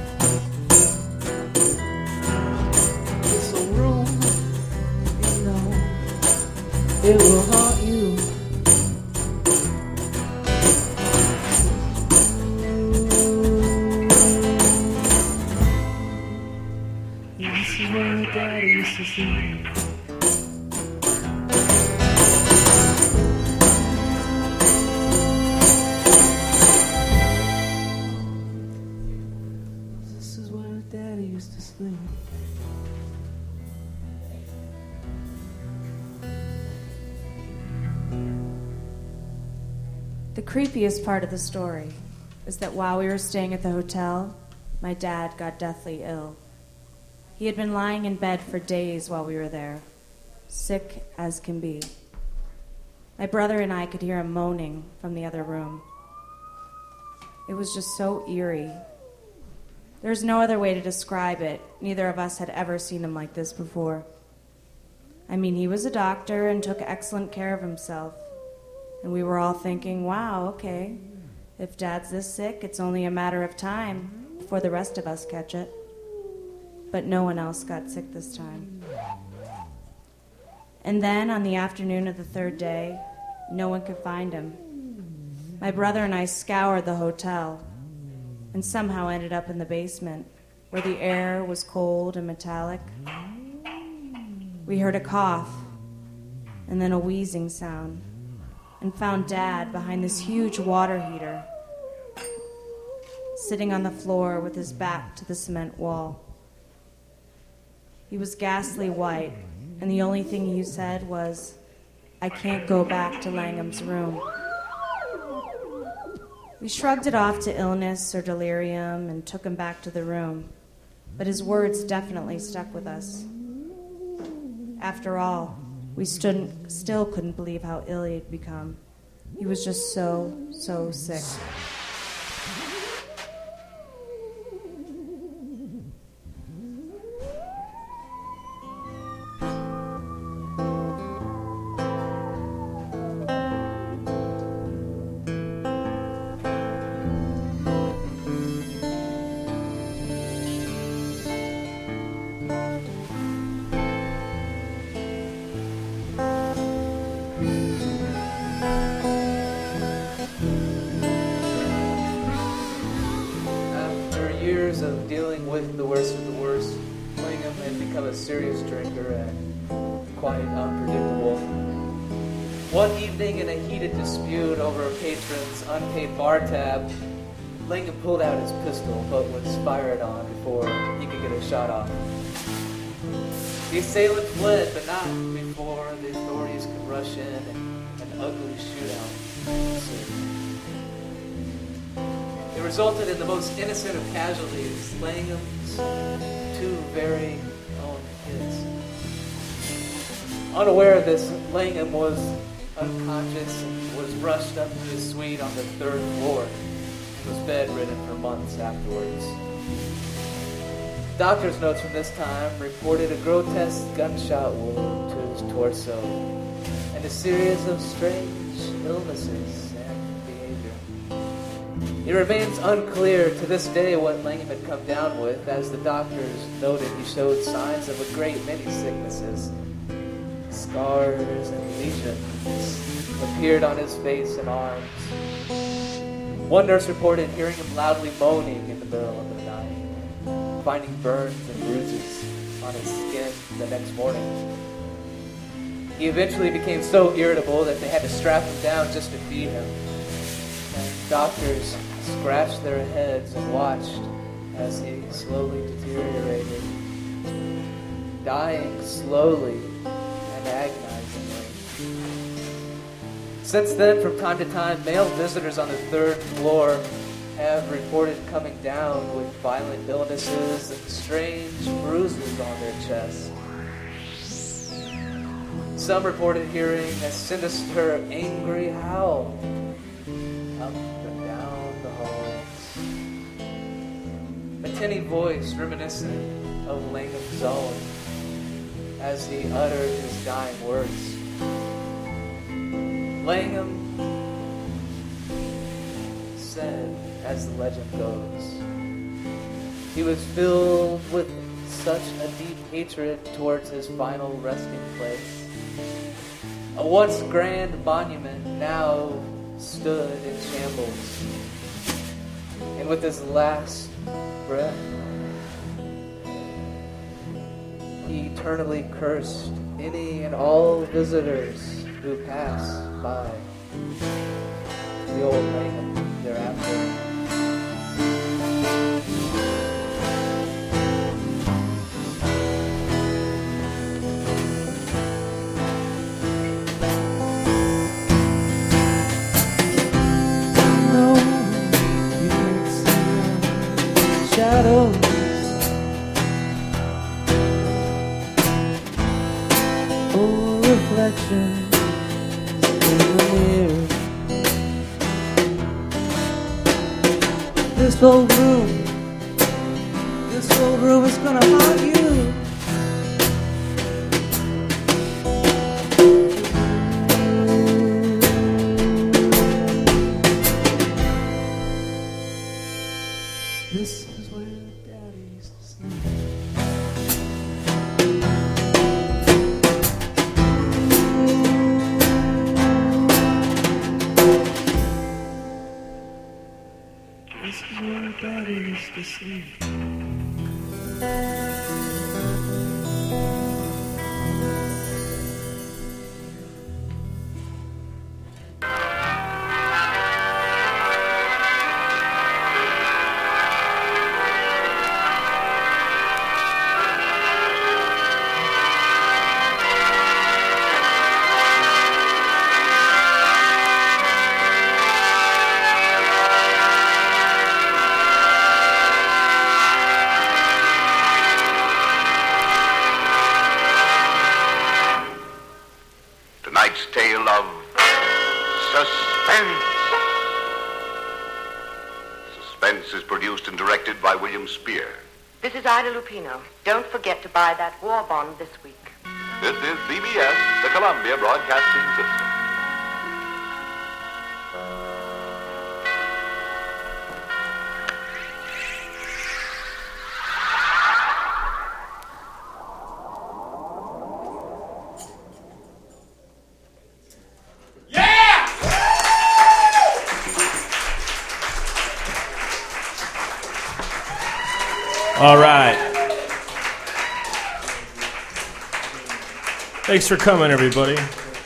It's a room, you know, it will haunt you. This is where Daddy used to sleep. This is where Daddy used to sleep. The creepiest part of the story is that while we were staying at the hotel, my dad got deathly ill. He had been lying in bed for days while we were there, sick as can be. My brother and I could hear him moaning from the other room. It was just so eerie. There's no other way to describe it. Neither of us had ever seen him like this before. I mean, he was a doctor and took excellent care of himself. And we were all thinking, wow, okay, if Dad's this sick, it's only a matter of time before the rest of us catch it. But no one else got sick this time. And then, on the afternoon of the third day, no one could find him. My brother and I scoured the hotel and somehow ended up in the basement, where the air was cold and metallic. We heard a cough and then a wheezing sound, and found Dad behind this huge water heater, sitting on the floor with his back to the cement wall. He was ghastly white, and the only thing he said was, "I can't go back to Langham's room." We shrugged it off to illness or delirium and took him back to the room, but his words definitely stuck with us. After all, we stood, still couldn't believe how ill he had become. He was just so, so sick. Of dealing with the worst of the worst, Langham had become a serious drinker and quite unpredictable. One evening, in a heated dispute over a patron's unpaid bar tab, Langham pulled out his pistol, but was fired on before he could get a shot off. The assailant fled, but not before the authorities could rush in and an ugly shootout ensued. It resulted in the most innocent of casualties, Langham's two very own kids. Unaware of this, Langham was unconscious and was rushed up to his suite on the third floor and was bedridden for months afterwards. Doctor's notes from this time reported a grotesque gunshot wound to his torso and a series of strange illnesses. It remains unclear to this day what Langham had come down with, as the doctors noted he showed signs of a great many sicknesses. Scars and lesions appeared on his face and arms. One nurse reported hearing him loudly moaning in the middle of the night, finding burns and bruises on his skin the next morning. He eventually became so irritable that they had to strap him down just to feed him. And doctors scratched their heads and watched as he slowly deteriorated, dying slowly and agonizingly. Since then, from time to time, male visitors on the third floor have reported coming down with violent illnesses and strange bruises on their chests. Some reported hearing a sinister, angry howl up and down the halls. A tinny voice reminiscent of Langham's own as he uttered his dying words. said, as the legend goes. He was filled with such a deep hatred towards his final resting place. A once grand monument now stood in shambles. And with his last breath, he eternally cursed any and all visitors who passed by the old man thereafter. Shadows or reflections in the mirror. This old room, this old room is gonna haunt you. This is where Daddy used to sleep. This is where Daddy used to sleep. Tonight's tale of suspense. Suspense is produced and directed by William Spear. This is Ida Lupino. Don't forget to buy that war bond this week. This is C B S, the Columbia Broadcasting System. All right. Thanks for coming, everybody.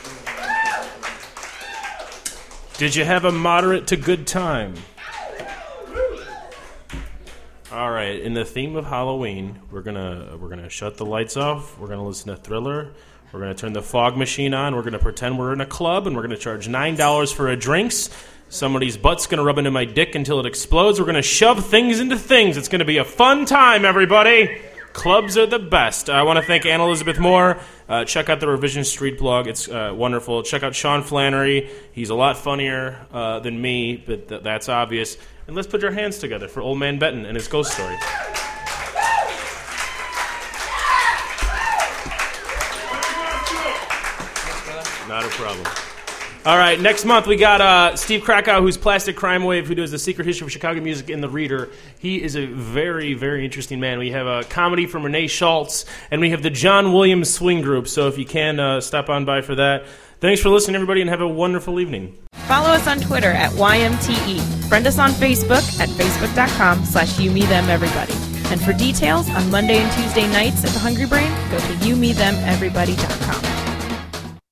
Did you have a moderate to good time? All right. In the theme of Halloween, we're gonna we're gonna shut the lights off. We're gonna listen to Thriller. We're gonna turn the fog machine on. We're gonna pretend we're in a club, and we're gonna charge nine dollars for a drinks. Somebody's butt's going to rub into my dick until it explodes. We're going to shove things into things. It's going to be a fun time, everybody. Clubs are the best. I want to thank Anne Elizabeth Moore. Uh, check out the Revision Street blog. It's uh, wonderful. Check out Sean Flannery. He's a lot funnier uh, than me, but th- that's obvious. And let's put your hands together for Old Man Benton and his ghost story. Not a problem. All right, next month we got uh, Steve Krakow, who's Plastic Crime Wave, who does the secret history of Chicago music in The Reader. He is a very, very interesting man. We have a comedy from Renee Schultz, and we have the John Williams Swing Group, so if you can, uh, stop on by for that. Thanks for listening, everybody, and have a wonderful evening. Follow us on Twitter at Y M T E. Friend us on Facebook at facebook.com slash you, me, them, everybody. And for details on Monday and Tuesday nights at the Hungry Brain, go to you, me, them, everybody dot com.